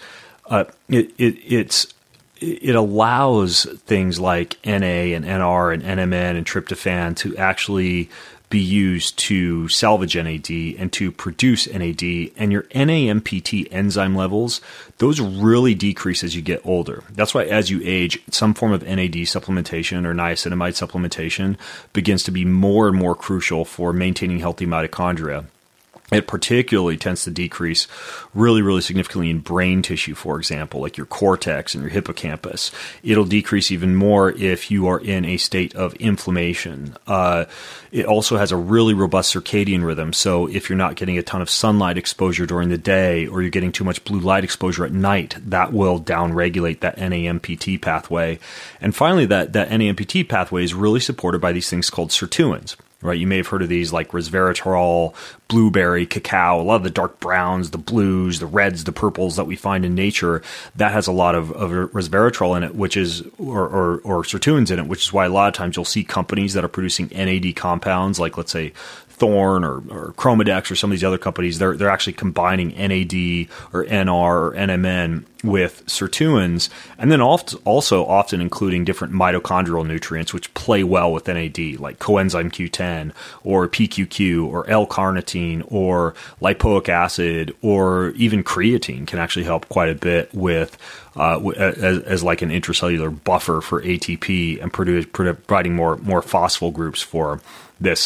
it allows things like NA and NR and NMN and tryptophan to actually be used to salvage NAD and to produce NAD. And your NAMPT enzyme levels, those really decrease as you get older. That's why as you age, some form of NAD supplementation or niacinamide supplementation begins to be more and more crucial for maintaining healthy mitochondria. It particularly tends to decrease really, really significantly in brain tissue, for example, like your cortex and your hippocampus. It'll decrease even more if you are in a state of inflammation. It also has a really robust circadian rhythm. So if you're not getting a ton of sunlight exposure during the day, or you're getting too much blue light exposure at night, that will downregulate that NAMPT pathway. And finally, that NAMPT pathway is really supported by these things called sirtuins. Right, you may have heard of these like resveratrol, blueberry, cacao, a lot of the dark browns, the blues, the reds, the purples that we find in nature. That has a lot of resveratrol in it, which is or sirtuins in it, which is why a lot of times you'll see companies that are producing NAD compounds, like let's say Thorne or Chromadex or some of these other companies, they're actually combining NAD or NR or NMN with sirtuins, and then also often including different mitochondrial nutrients which play well with NAD, like coenzyme Q10 or PQQ or L-carnitine or lipoic acid, or even creatine can actually help quite a bit with as like an intracellular buffer for ATP and providing more phospho groups for this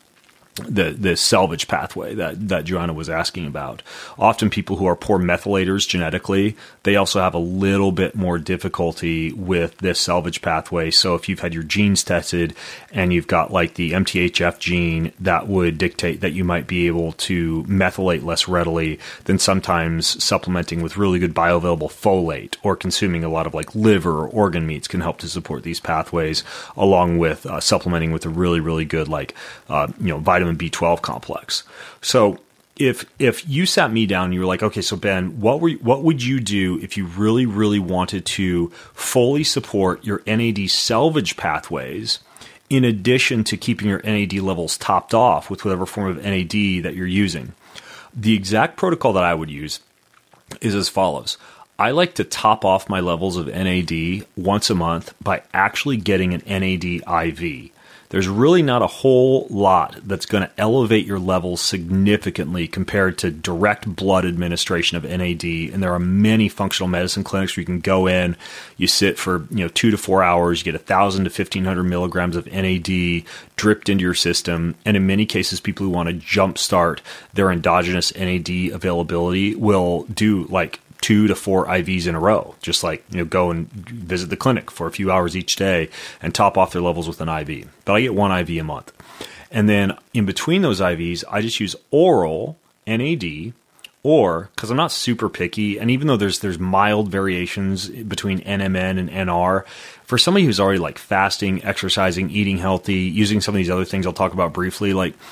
the salvage pathway that Joanna was asking about. Often people who are poor methylators genetically, they also have a little bit more difficulty with this salvage pathway. So if you've had your genes tested and you've got like the MTHF gene that would dictate that you might be able to methylate less readily, then sometimes supplementing with really good bioavailable folate or consuming a lot of like liver or organ meats can help to support these pathways, along with supplementing with a really, really good vitamin B12 complex. So if you sat me down and you were like, okay, so Ben, what would you do if you really, really wanted to fully support your NAD salvage pathways in addition to keeping your NAD levels topped off with whatever form of NAD that you're using? The exact protocol that I would use is as follows. I like to top off my levels of NAD once a month by actually getting an NAD IV. There's really not a whole lot that's going to elevate your levels significantly compared to direct blood administration of NAD. And there are many functional medicine clinics where you can go in, you sit for 2 to 4 hours, you get 1,000 to 1,500 milligrams of NAD dripped into your system. And in many cases, people who want to jumpstart their endogenous NAD availability will do like 2 to 4 IVs in a row, just like, go and visit the clinic for a few hours each day and top off their levels with an IV. But I get 1 IV a month. And then in between those IVs, I just use oral NAD, or because I'm not super picky, and even though there's mild variations between NMN and NR, for somebody who's already like fasting, exercising, eating healthy, using some of these other things I'll talk about briefly,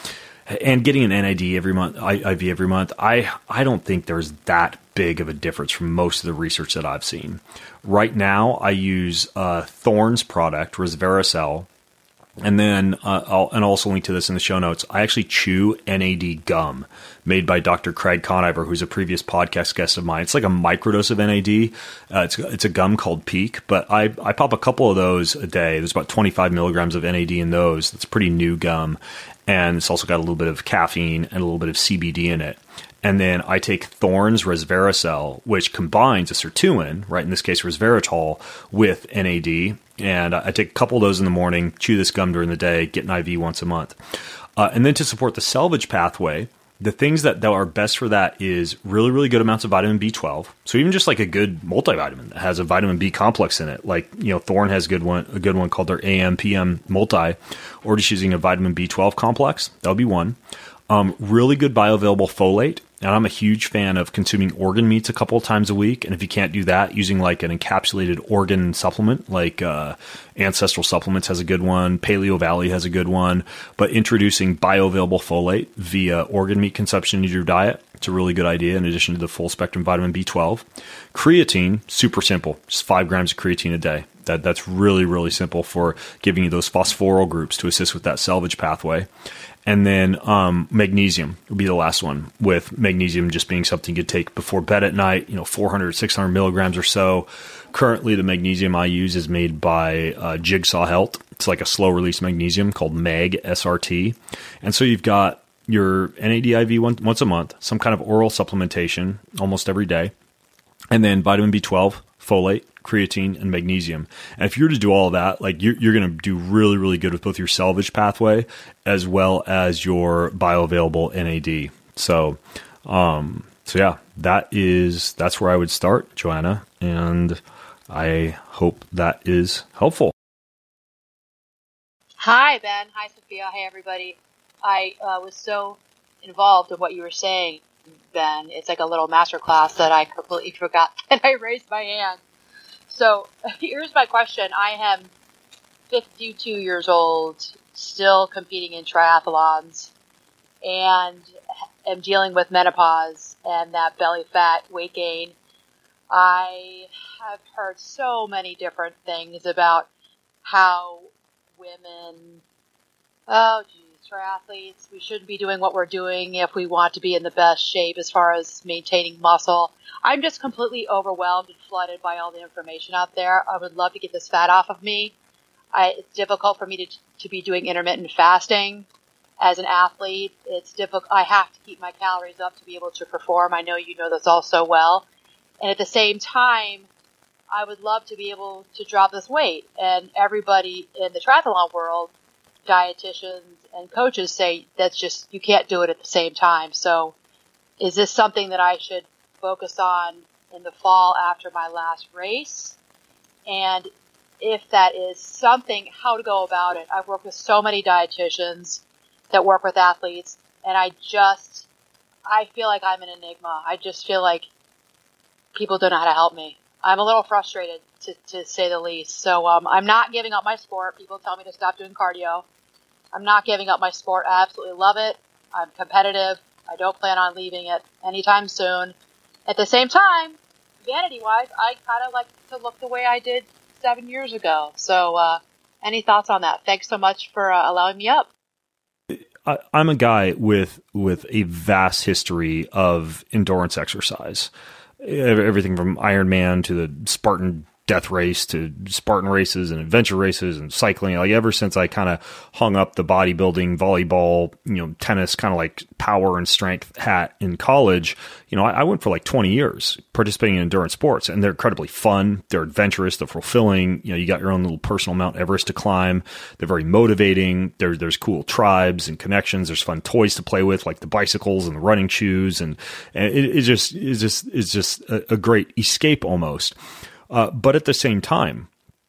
and getting an NAD every month, IV every month, I don't think there's that big of a difference from most of the research that I've seen. Right now, I use Thorne's product, Resveratrol, and then I'll also link to this in the show notes. I actually chew NAD gum made by Dr. Craig Conover, who's a previous podcast guest of mine. It's like a microdose of NAD. It's a gum called Peak, but I pop a couple of those a day. There's about 25 milligrams of NAD in those. That's pretty new gum. And it's also got a little bit of caffeine and a little bit of CBD in it. And then I take Thorne's Resveratrol, which combines a sirtuin, right, in this case resveratrol, with NAD. And I take a couple of those in the morning, chew this gum during the day, get an IV once a month. And then to support the salvage pathway, the things that are best for that is really, really good amounts of vitamin B12. So even just like a good multivitamin that has a vitamin B complex in it, like, Thorne has a good one called their AM/PM multi, or just using a vitamin B12 complex. That would be one. Really good bioavailable folate. And I'm a huge fan of consuming organ meats a couple of times a week. And if you can't do that, using like an encapsulated organ supplement, like Ancestral Supplements has a good one. Paleo Valley has a good one. But introducing bioavailable folate via organ meat consumption into your diet, it's a really good idea in addition to the full spectrum vitamin B12. Creatine, super simple. Just 5 grams of creatine a day. That's really, really simple for giving you those phosphoryl groups to assist with that salvage pathway. And then magnesium would be the last one, with magnesium just being something you could take before bed at night, 400, 600 milligrams or so. Currently, the magnesium I use is made by Jigsaw Health. It's like a slow-release magnesium called Mag SRT. And so you've got your NAD IV once a month, some kind of oral supplementation almost every day, and then vitamin B12, folate, creatine, and magnesium. And if you were to do all of that, like you're going to do really, really good with both your salvage pathway as well as your bioavailable NAD. So yeah, that's where I would start, Joanna. And I hope that is helpful. Hi, Ben. Hi, Sophia. Hey, everybody. I was so involved in what you were saying, Ben. It's like a little masterclass that I completely forgot that I raised my hand. So here's my question. I am 52 years old, still competing in triathlons, and am dealing with menopause and that belly fat, weight gain. I have heard so many different things about how women, for athletes. We shouldn't be doing what we're doing if we want to be in the best shape as far as maintaining muscle. I'm just completely overwhelmed and flooded by all the information out there. I would love to get this fat off of me. It's difficult for me to be doing intermittent fasting. As an athlete, it's difficult. I have to keep my calories up to be able to perform. I know you know this all so well. And at the same time, I would love to be able to drop this weight. And everybody in the triathlon world, dietitians and coaches say that's just, you can't do it at the same time. So is this something that I should focus on in the fall after my last race? And if that is something, how to go about it. I've worked with so many dietitians that work with athletes, and I feel like I'm an enigma. I just feel like people don't know how to help me. I'm a little frustrated, to say the least. So I'm not giving up my sport. People tell me to stop doing cardio. I'm not giving up my sport. I absolutely love it. I'm competitive. I don't plan on leaving it anytime soon. At the same time, vanity-wise, I kind of like to look the way I did 7 years ago. So any thoughts on that? Thanks so much for allowing me up. I'm a guy with a vast history of endurance exercise. Everything from Ironman to the Spartan death race to Spartan races and adventure races and cycling. Like ever since I kind of hung up the bodybuilding, volleyball, tennis kind of like power and strength hat in college, I went for like 20 years participating in endurance sports, and they're incredibly fun. They're adventurous. They're fulfilling. You got your own little personal Mount Everest to climb. They're very motivating. There's cool tribes and connections. There's fun toys to play with, like the bicycles and the running shoes. And it's just a great escape almost. But at the same time,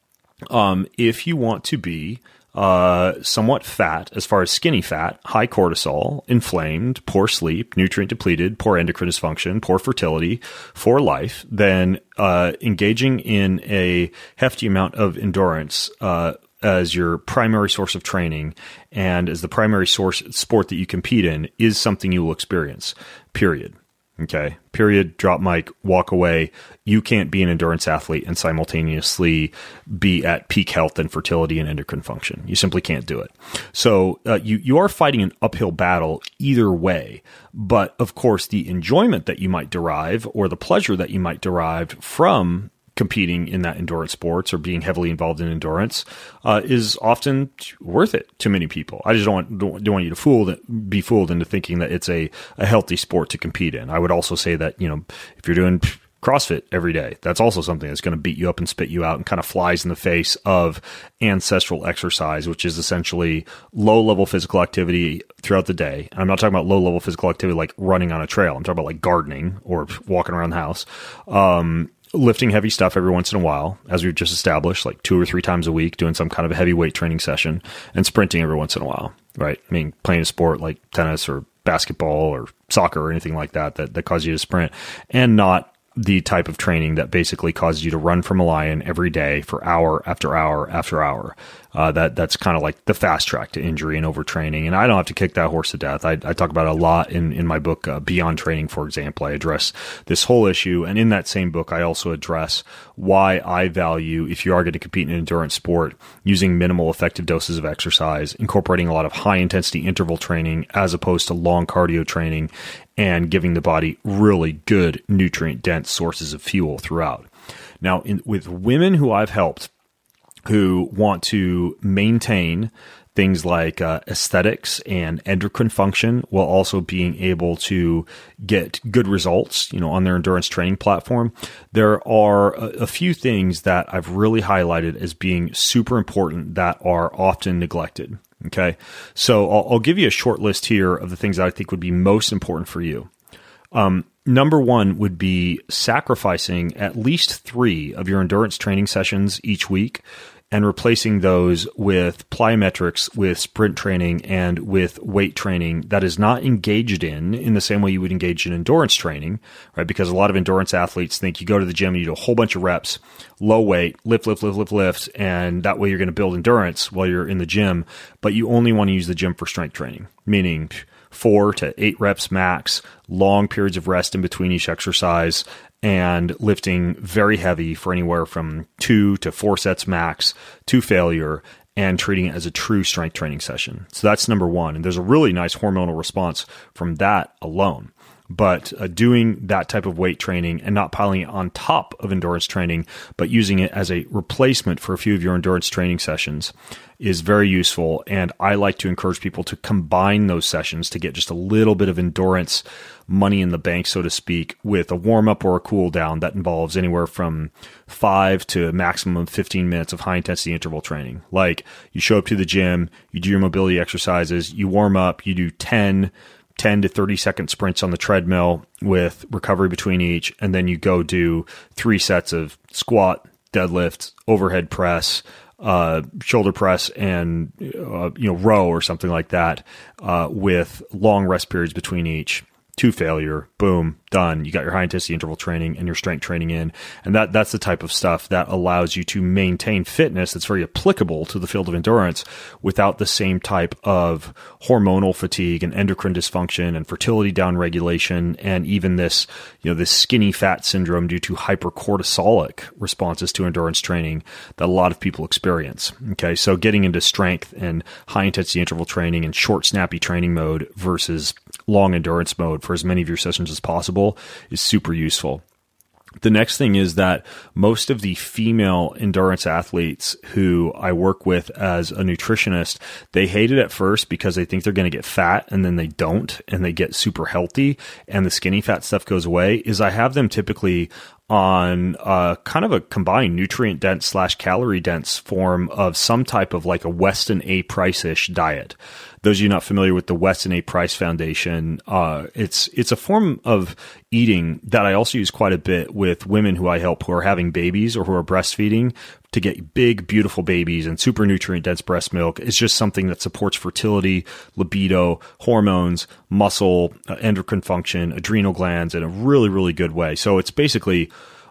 if you want to be somewhat fat, as far as skinny fat, high cortisol, inflamed, poor sleep, nutrient depleted, poor endocrine dysfunction, poor fertility for life, then engaging in a hefty amount of endurance as your primary source of training and as the primary sport that you compete in is something you will experience, period. Okay. Period. Drop mic, walk away. You can't be an endurance athlete and simultaneously be at peak health and fertility and endocrine function. You simply can't do it. So you are fighting an uphill battle either way. But of course, the enjoyment that you might derive or the pleasure that you might derive from competing in that endurance sports or being heavily involved in endurance is often worth it to many people. I just don't want you to be fooled into thinking that it's a healthy sport to compete in. I would also say that, if you're doing CrossFit every day, that's also something that's going to beat you up and spit you out and kind of flies in the face of ancestral exercise, which is essentially low-level physical activity throughout the day. And I'm not talking about low-level physical activity like running on a trail. I'm talking about like gardening or walking around the house. Lifting heavy stuff every once in a while, as we've just established, like 2 or 3 times a week, doing some kind of a heavyweight training session, and sprinting every once in a while, right? I mean, playing a sport like tennis or basketball or soccer or anything like that causes you to sprint, and not the type of training that basically causes you to run from a lion every day for hour after hour after hour. That's kind of like the fast track to injury and overtraining. And I don't have to kick that horse to death. I talk about it a lot in my book, Beyond Training, for example. I address this whole issue. And in that same book, I also address why I value, if you are going to compete in an endurance sport, using minimal effective doses of exercise, incorporating a lot of high intensity interval training as opposed to long cardio training, and giving the body really good nutrient dense sources of fuel throughout. Now, with women who I've helped who want to maintain things like aesthetics and endocrine function while also being able to get good results, on their endurance training platform, there are a few things that I've really highlighted as being super important that are often neglected. Okay. So I'll give you a short list here of the things that I think would be most important for you. Number one would be sacrificing at least 3 of your endurance training sessions each week and replacing those with plyometrics, with sprint training, and with weight training that is not engaged in the same way you would engage in endurance training, right? Because a lot of endurance athletes think you go to the gym and you do a whole bunch of reps, low weight, lift, and that way you're going to build endurance while you're in the gym, but you only want to use the gym for strength training, meaning 4 to 8 reps max, long periods of rest in between each exercise, and lifting very heavy for anywhere from 2 to 4 sets max to failure, and treating it as a true strength training session. So that's number one. And there's a really nice hormonal response from that alone. But doing that type of weight training and not piling it on top of endurance training, but using it as a replacement for a few of your endurance training sessions is very useful. And I like to encourage people to combine those sessions to get just a little bit of endurance money in the bank, so to speak, with a warm up or a cool down that involves anywhere from 5 to a maximum of 15 minutes of high intensity interval training. Like you show up to the gym, you do your mobility exercises, you warm up, you do 10 to 30 second sprints on the treadmill with recovery between each. And then you go do 3 sets of squat, deadlift, overhead press, shoulder press, and, row or something like that, with long rest periods between each. To failure, boom, done. You got your high intensity interval training and your strength training in. And that's the type of stuff that allows you to maintain fitness that's very applicable to the field of endurance without the same type of hormonal fatigue and endocrine dysfunction and fertility downregulation and even this skinny fat syndrome due to hypercortisolic responses to endurance training that a lot of people experience. Okay, so getting into strength and high intensity interval training and short snappy training mode versus long endurance mode for as many of your sessions as possible is super useful. The next thing is that most of the female endurance athletes who I work with as a nutritionist, they hate it at first because they think they're going to get fat and then they don't and they get super healthy and the skinny fat stuff goes away, is I have them typically on kind of a combined nutrient dense / calorie dense form of some type of like a Weston A. Price-ish diet. Those of you not familiar with the Weston A. Price Foundation, it's a form of eating that I also use quite a bit with women who I help who are having babies or who are breastfeeding to get big, beautiful babies and super nutrient dense breast milk. It's just something that supports fertility, libido, hormones, muscle, endocrine function, adrenal glands in a really, really good way. So it's basically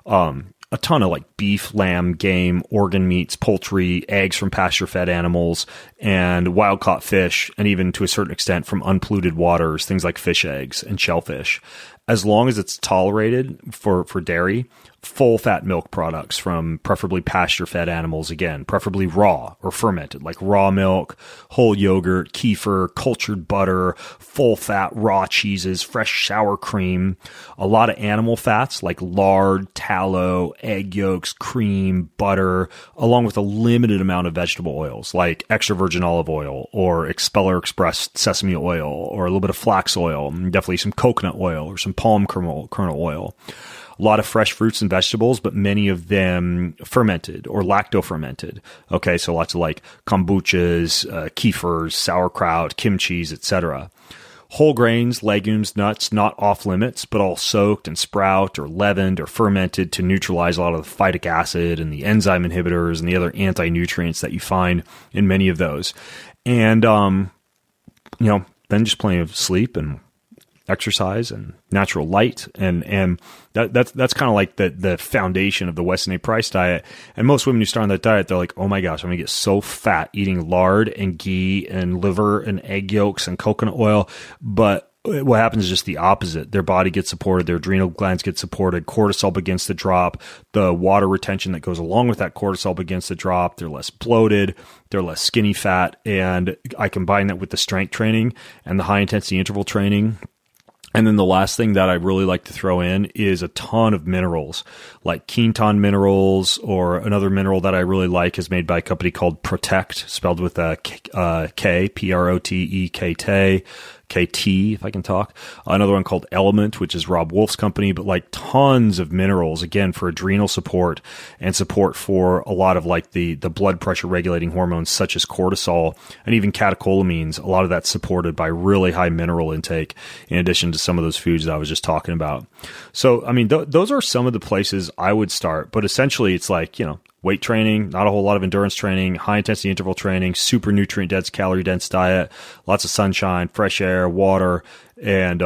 a ton of like beef, lamb, game, organ meats, poultry, eggs from pasture-fed animals, and wild-caught fish, and even to a certain extent from unpolluted waters, things like fish eggs and shellfish. As long as it's tolerated for dairy, full-fat milk products from preferably pasture-fed animals, again, preferably raw or fermented, like raw milk, whole yogurt, kefir, cultured butter, full-fat raw cheeses, fresh sour cream, a lot of animal fats like lard, tallow, egg yolks, cream, butter, along with a limited amount of vegetable oils like extra virgin olive oil or Expeller Express sesame oil or a little bit of flax oil, and definitely some coconut oil or some palm kernel oil. A lot of fresh fruits and vegetables, but many of them fermented or lacto-fermented. Okay, so lots of like kombuchas, kefirs, sauerkraut, kimchis, etc. Whole grains, legumes, nuts, not off limits, but all soaked and sprout or leavened or fermented to neutralize a lot of the phytic acid and the enzyme inhibitors and the other anti-nutrients that you find in many of those. And, then just plenty of sleep and exercise and natural light, and that's kind of like the foundation of the Weston A. Price diet. And most women who start on that diet, they're like, oh my gosh, I'm gonna get so fat eating lard and ghee and liver and egg yolks and coconut oil. But what happens is just the opposite. Their body gets supported, their adrenal glands get supported, cortisol begins to drop, the water retention that goes along with that cortisol begins to drop, they're less bloated, they're less skinny fat. And I combine that with the strength training and the high intensity interval training. And then the last thing that I really like to throw in is a ton of minerals, like Quinton minerals, or another mineral that I really like is made by a company called Protekt, spelled with a K, Protekt, KT, if I can talk. Another one called Element, which is Rob Wolf's company, but like tons of minerals, again, for adrenal support and support for a lot of like the blood pressure regulating hormones such as cortisol and even catecholamines. A lot of that's supported by really high mineral intake in addition to some of those foods that I was just talking about. So, I mean, those are some of the places I would start, but essentially it's like, weight training, not a whole lot of endurance training, high intensity interval training, super nutrient dense, calorie dense diet, lots of sunshine, fresh air, water. And,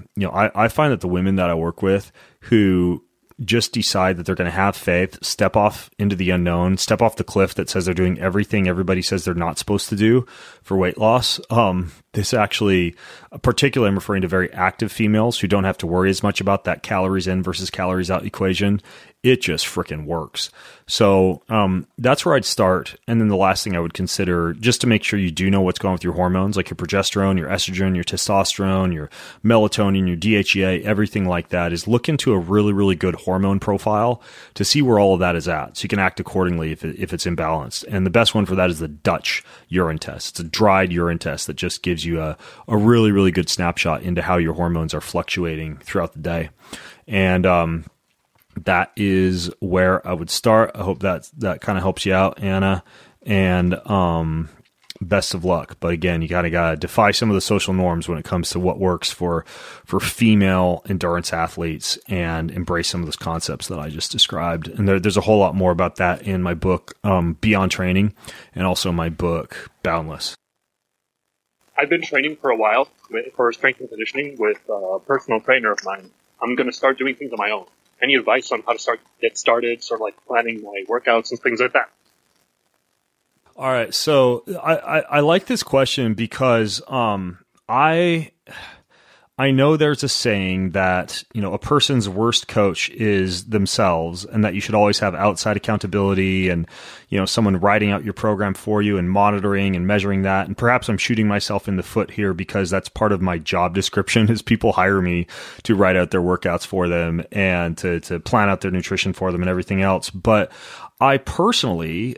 I find that the women that I work with who just decide that they're going to have faith, step off into the unknown, step off the cliff that says they're doing everything everybody says they're not supposed to do for weight loss. This actually, particularly I'm referring to very active females who don't have to worry as much about that calories in versus calories out equation. it just freaking works. So that's where I'd start. And then the last thing I would consider, just to make sure you do know what's going on with your hormones, like your progesterone, your estrogen, your testosterone, your melatonin, your DHEA, everything like that, is look into a really, really good hormone profile to see where all of that is at. So you can act accordingly if it's imbalanced. And the best one for that is the Dutch urine test. It's a dried urine test that just gives you a really, really good snapshot into how your hormones are fluctuating throughout the day. And that is where I would start. I hope that kind of helps you out, Anna. And best of luck. But again, you gotta defy some of the social norms when it comes to what works for female endurance athletes, and embrace some of those concepts that I just described. And there's a whole lot more about that in my book, Beyond Training, and also my book, Boundless. I've been training for a while for strength and conditioning with a personal trainer of mine. I'm going to start doing things on my own. Any advice on how to get started, sort of like planning my workouts and things like that? All right. So I like this question because I know there's a saying that, a person's worst coach is themselves, and that you should always have outside accountability and, someone writing out your program for you and monitoring and measuring that. And perhaps I'm shooting myself in the foot here because that's part of my job description is people hire me to write out their workouts for them and to plan out their nutrition for them and everything else. But I personally,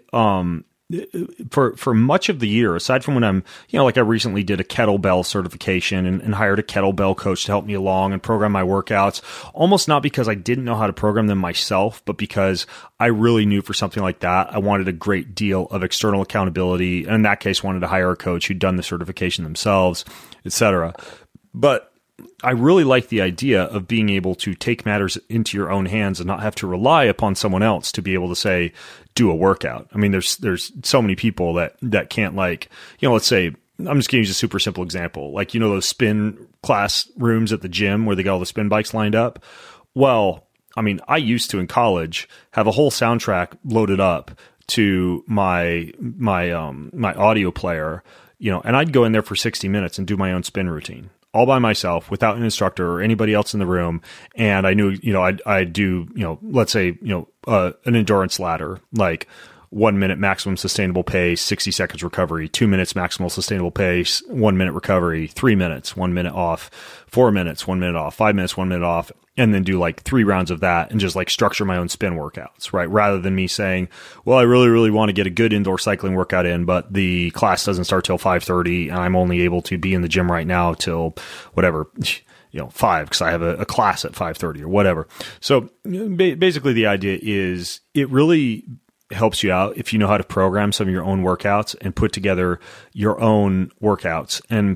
for much of the year, aside from when I'm, like I recently did a kettlebell certification and hired a kettlebell coach to help me along and program my workouts, almost not because I didn't know how to program them myself, but because I really knew for something like that, I wanted a great deal of external accountability. And in that case, wanted to hire a coach who'd done the certification themselves, etc. But I really like the idea of being able to take matters into your own hands and not have to rely upon someone else to be able to say, do a workout. I mean, there's so many people that can't, like, let's say, I'm just going to use a super simple example. Like, those spin class rooms at the gym where they got all the spin bikes lined up. Well, I mean, I used to in college have a whole soundtrack loaded up to my audio player, and I'd go in there for 60 minutes and do my own spin routine, all by myself without an instructor or anybody else in the room. And I knew, I'd do, let's say, an endurance ladder, like 1 minute maximum sustainable pace, 60 seconds recovery, 2 minutes maximal sustainable pace, 1 minute recovery, 3 minutes, 1 minute off, 4 minutes, 1 minute off, 5 minutes, 1 minute off, and then do like 3 rounds of that and just like structure my own spin workouts, right? Rather than me saying, well, I really, really want to get a good indoor cycling workout in, but the class doesn't start till 5:30 and I'm only able to be in the gym right now till whatever, 5, because I have a class at 5:30 or whatever. So basically the idea is it really helps you out if you know how to program some of your own workouts and put together your own workouts. And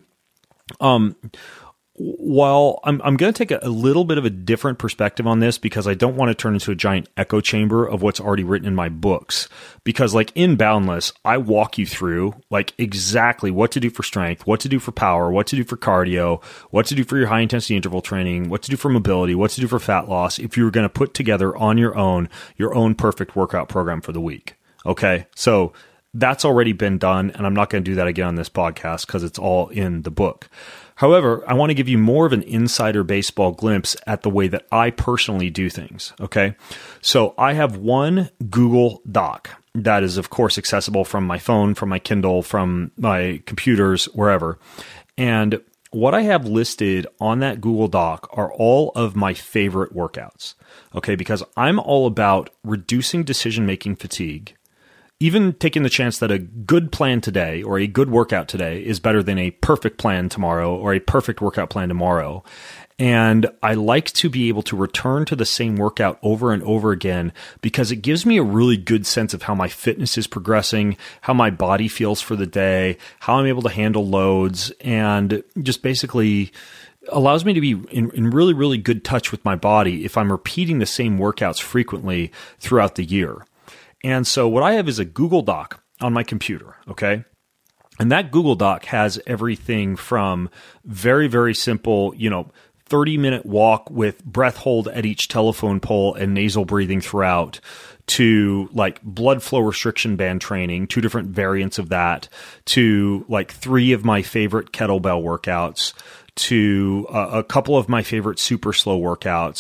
while I'm going to take a little bit of a different perspective on this, because I don't want to turn into a giant echo chamber of what's already written in my books, because like in Boundless, I walk you through like exactly what to do for strength, what to do for power, what to do for cardio, what to do for your high intensity interval training, what to do for mobility, what to do for fat loss, if you were going to put together on your own perfect workout program for the week. Okay. So that's already been done, and I'm not going to do that again on this podcast because it's all in the book. However, I want to give you more of an insider baseball glimpse at the way that I personally do things, okay? So I have one Google Doc that is, of course, accessible from my phone, from my Kindle, from my computers, wherever. And what I have listed on that Google Doc are all of my favorite workouts, okay? Because I'm all about reducing decision-making fatigue, even taking the chance that a good plan today or a good workout today is better than a perfect plan tomorrow or a perfect workout plan tomorrow. And I like to be able to return to the same workout over and over again because it gives me a really good sense of how my fitness is progressing, how my body feels for the day, how I'm able to handle loads, and just basically allows me to be in really, really good touch with my body if I'm repeating the same workouts frequently throughout the year. And so what I have is a Google Doc on my computer, okay? And that Google Doc has everything from very, very simple, 30-minute walk with breath hold at each telephone pole and nasal breathing throughout, to like blood flow restriction band training, 2 different variants of that, to like 3 of my favorite kettlebell workouts, to a couple of my favorite super slow workouts,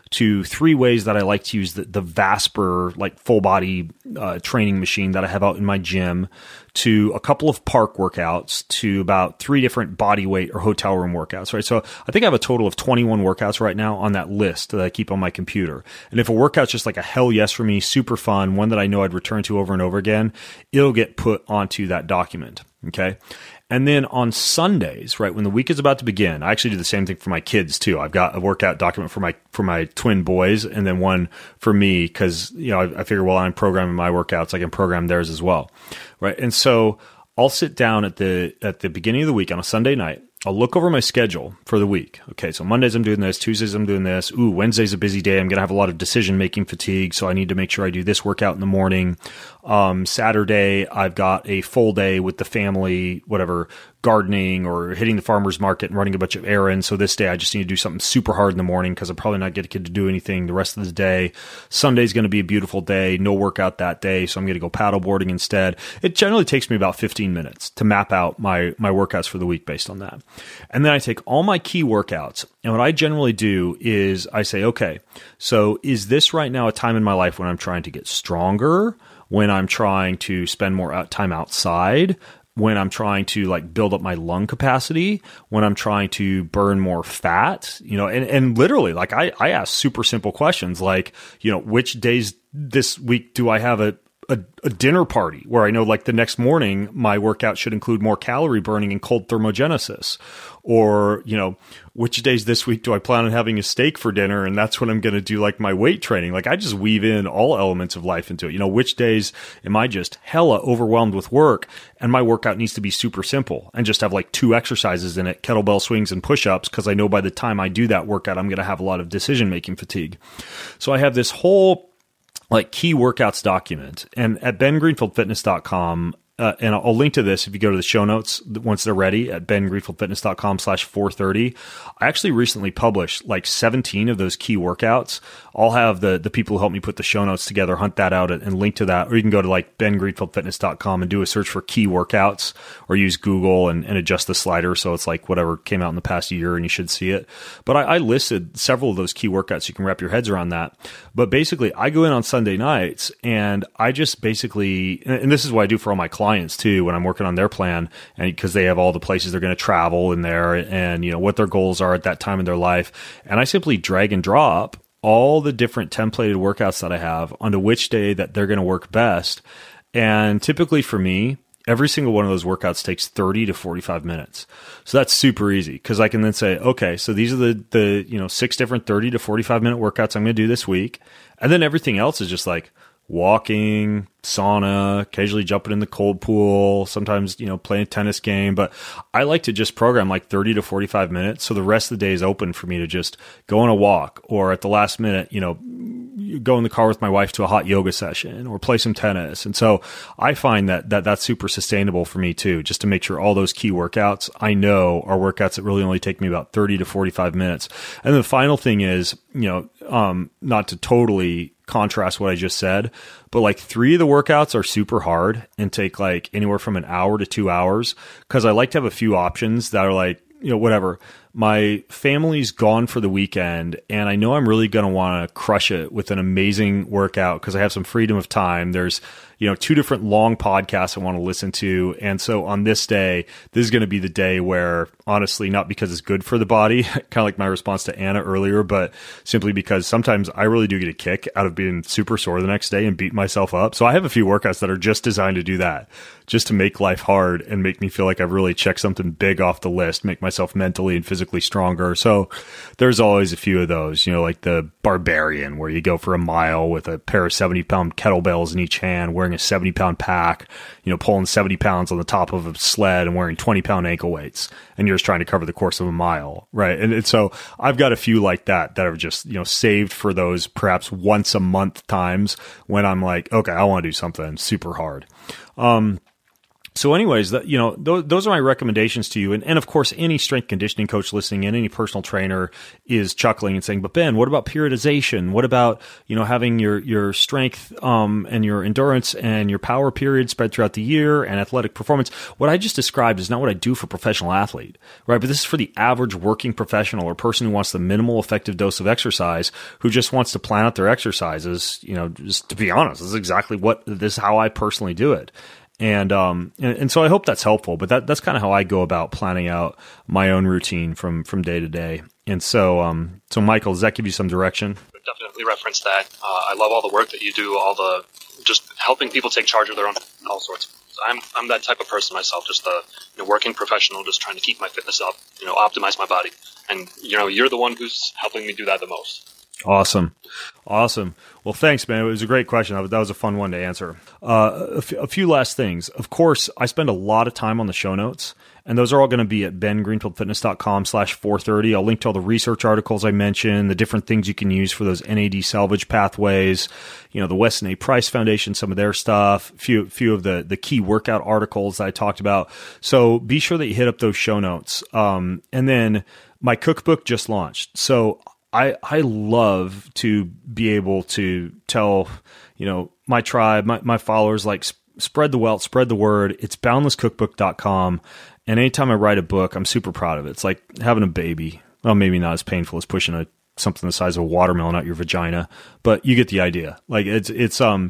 to 3 ways that I like to use the Vasper, like full body training machine that I have out in my gym, to a couple of park workouts, to about 3 different body weight or hotel room workouts, right? So I think I have a total of 21 workouts right now on that list that I keep on my computer. And if a workout's just like a hell yes for me, super fun, one that I know I'd return to over and over again, it'll get put onto that document. Okay. And then on Sundays, right, when the week is about to begin, I actually do the same thing for my kids too. I've got a workout document for my twin boys, and then one for me because, I figure while I'm programming my workouts, I can program theirs as well, right? And so I'll sit down at the beginning of the week on a Sunday night. I'll look over my schedule for the week. Okay, so Mondays I'm doing this, Tuesdays I'm doing this. Ooh, Wednesday's a busy day. I'm going to have a lot of decision-making fatigue, so I need to make sure I do this workout in the morning. Saturday, I've got a full day with the family, whatever, gardening or hitting the farmer's market and running a bunch of errands. So this day I just need to do something super hard in the morning because I'm probably not going to get to do anything the rest of the day. Sunday's going to be a beautiful day, no workout that day, so I'm going to go paddleboarding instead. It generally takes me about 15 minutes to map out my workouts for the week based on that. And then I take all my key workouts, and what I generally do is I say, okay, so is this right now a time in my life when I'm trying to get stronger, when I'm trying to spend more time outside, when I'm trying to like build up my lung capacity, when I'm trying to burn more fat, and literally like I ask super simple questions like, which days this week do I have a dinner party where I know like the next morning my workout should include more calorie burning and cold thermogenesis, or, which days this week do I plan on having a steak for dinner? And that's when I'm going to do like my weight training. Like I just weave in all elements of life into it. Which days am I just hella overwhelmed with work and my workout needs to be super simple and just have like 2 exercises in it, kettlebell swings and push-ups. Cause I know by the time I do that workout, I'm going to have a lot of decision-making fatigue. So I have this whole like key workouts document, and at bengreenfieldfitness.com, and I'll link to this if you go to the show notes once they're ready at bengreenfieldfitness.com/430. I actually recently published like 17 of those key workouts. I'll have the people who help me put the show notes together hunt that out and link to that, or you can go to like bengreenfieldfitness.com and do a search for key workouts, or use Google and adjust the slider so it's like whatever came out in the past year and you should see it. But I listed several of those key workouts. You can wrap your heads around that. But basically, I go in on Sunday nights and I just basically, and this is what I do for all my clients too when I'm working on their plan, and because they have all the places they're going to travel in there and what their goals are at that time in their life, and I simply drag and drop all the different templated workouts that I have onto which day that they're going to work best. And typically for me, every single one of those workouts takes 30 to 45 minutes. So that's super easy because I can then say, okay, so these are the 6 different 30 to 45 minute workouts I'm going to do this week. And then everything else is just like walking, sauna, occasionally jumping in the cold pool, sometimes, playing a tennis game. But I like to just program like 30 to 45 minutes. So the rest of the day is open for me to just go on a walk, or at the last minute, go in the car with my wife to a hot yoga session or play some tennis. And so I find that's super sustainable for me too, just to make sure all those key workouts I know are workouts that really only take me about 30 to 45 minutes. And the final thing is, not to totally contrast what I just said, but like 3 of the workouts are super hard and take like anywhere from an hour to 2 hours, because I like to have a few options that are like, whatever. My family's gone for the weekend and I know I'm really going to want to crush it with an amazing workout because I have some freedom of time. There's, 2 different long podcasts I want to listen to. And so on this day, this is going to be the day where, honestly, not because it's good for the body, kind of like my response to Anna earlier, but simply because sometimes I really do get a kick out of being super sore the next day and beat myself up. So I have a few workouts that are just designed to do that, just to make life hard and make me feel like I've really checked something big off the list, make myself mentally and physically stronger. So there's always a few of those, like the Barbarian, where you go for a mile with a pair of 70-pound kettlebells in each hand, wearing a 70-pound pack, pulling 70 pounds on the top of a sled and wearing 20-pound ankle weights. And you're just trying to cover the course of a mile, right? And so I've got a few like that are just, saved for those perhaps once a month times when I'm like, okay, I want to do something super hard. So anyways, those are my recommendations to you. And of course, any strength conditioning coach listening in, any personal trainer is chuckling and saying, but Ben, what about periodization? What about, having your strength, and your endurance and your power period spread throughout the year and athletic performance? What I just described is not what I do for a professional athlete, right? But this is for the average working professional or person who wants the minimal effective dose of exercise, who just wants to plan out their exercises. Just to be honest, this is how I personally do it. And so I hope that's helpful, but that's kind of how I go about planning out my own routine from day to day. And so Michael, does that give you some direction? Definitely reference that. I love all the work that you do, all the just helping people take charge of their own, all sorts. I'm that type of person myself, just a working professional, just trying to keep my fitness up, optimize my body. And, you're the one who's helping me do that the most. Awesome. Well, thanks, man. It was a great question. That was a fun one to answer. A few last things. Of course, I spend a lot of time on the show notes, and those are all going to be at bengreenfieldfitness.com/430. I'll link to all the research articles I mentioned, the different things you can use for those NAD salvage pathways, the Weston A. Price Foundation, some of their stuff, few of the key workout articles that I talked about. So be sure that you hit up those show notes. And then my cookbook just launched. So I love to be able to tell, my tribe, my followers, like, spread the wealth, spread the word. It's boundlesscookbook.com. And anytime I write a book, I'm super proud of it. It's like having a baby. Well, maybe not as painful as pushing something the size of a watermelon out your vagina, but you get the idea. Like it's a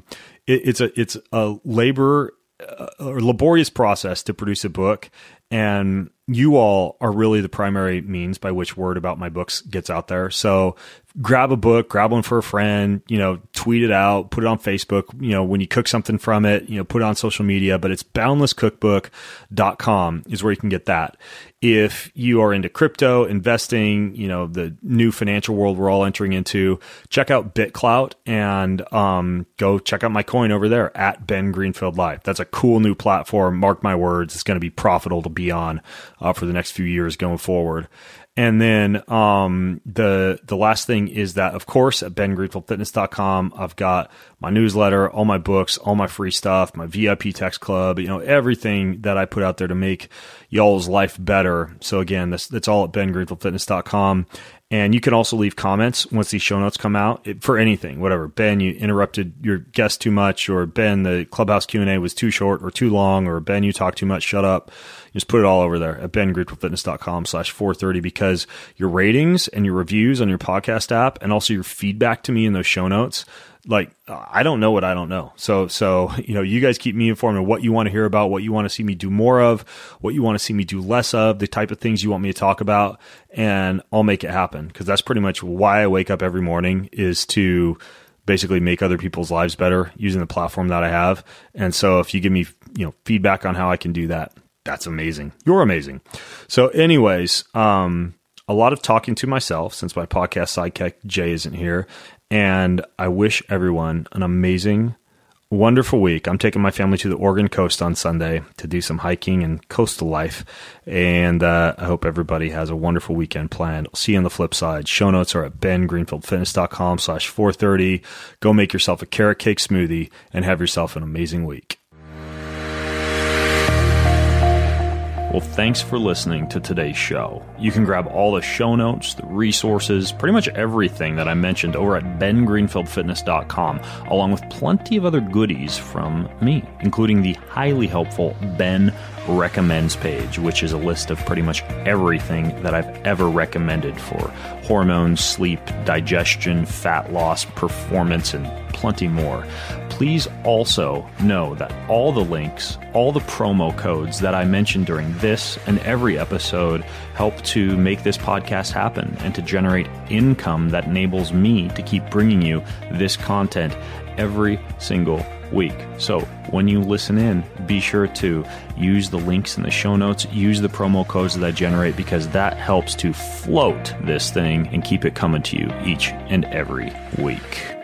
laborious process to produce a book. And you all are really the primary means by which word about my books gets out there. So grab a book, grab one for a friend, tweet it out, put it on Facebook, when you cook something from it, put it on social media, but it's boundlesscookbook.com is where you can get that. If you are into crypto, investing, the new financial world we're all entering into, check out BitClout and go check out my coin over there at Ben Greenfield Life. That's a cool new platform. Mark my words, it's going to be profitable to be on for the next few years going forward. And then the last thing is that, of course, at bengreenfieldfitness.com, I've got my newsletter, all my books, all my free stuff, my VIP text club, everything that I put out there to make y'all's life better. So again, that's all at bengreenfieldfitness.com. And you can also leave comments once these show notes come out for anything, whatever. Ben, you interrupted your guest too much, or Ben, the Clubhouse Q&A was too short or too long, or Ben, you talked too much, shut up. Just put it all over there at bengreenfieldfitness.com/430, because your ratings and your reviews on your podcast app and also your feedback to me in those show notes, like, I don't know what I don't know. So, you guys keep me informed of what you want to hear about, what you want to see me do more of, what you want to see me do less of, the type of things you want me to talk about, and I'll make it happen. Because that's pretty much why I wake up every morning, is to basically make other people's lives better using the platform that I have. And so if you give me, feedback on how I can do that, that's amazing. You're amazing. So anyways, a lot of talking to myself since my podcast sidekick Jay isn't here. And I wish everyone an amazing, wonderful week. I'm taking my family to the Oregon coast on Sunday to do some hiking and coastal life. And I hope everybody has a wonderful weekend planned. I'll see you on the flip side. Show notes are at bengreenfieldfitness.com/430. Go make yourself a carrot cake smoothie and have yourself an amazing week. Well, thanks for listening to today's show. You can grab all the show notes, the resources, pretty much everything that I mentioned over at bengreenfieldfitness.com, along with plenty of other goodies from me, including the highly helpful Ben Recommends page, which is a list of pretty much everything that I've ever recommended for hormones, sleep, digestion, fat loss, performance, and plenty more. Please also know that all the links, all the promo codes that I mentioned during this and every episode help to make this podcast happen and to generate income that enables me to keep bringing you this content every single week. So when you listen in, be sure to use the links in the show notes, use the promo codes that I generate, because that helps to float this thing and keep it coming to you each and every week.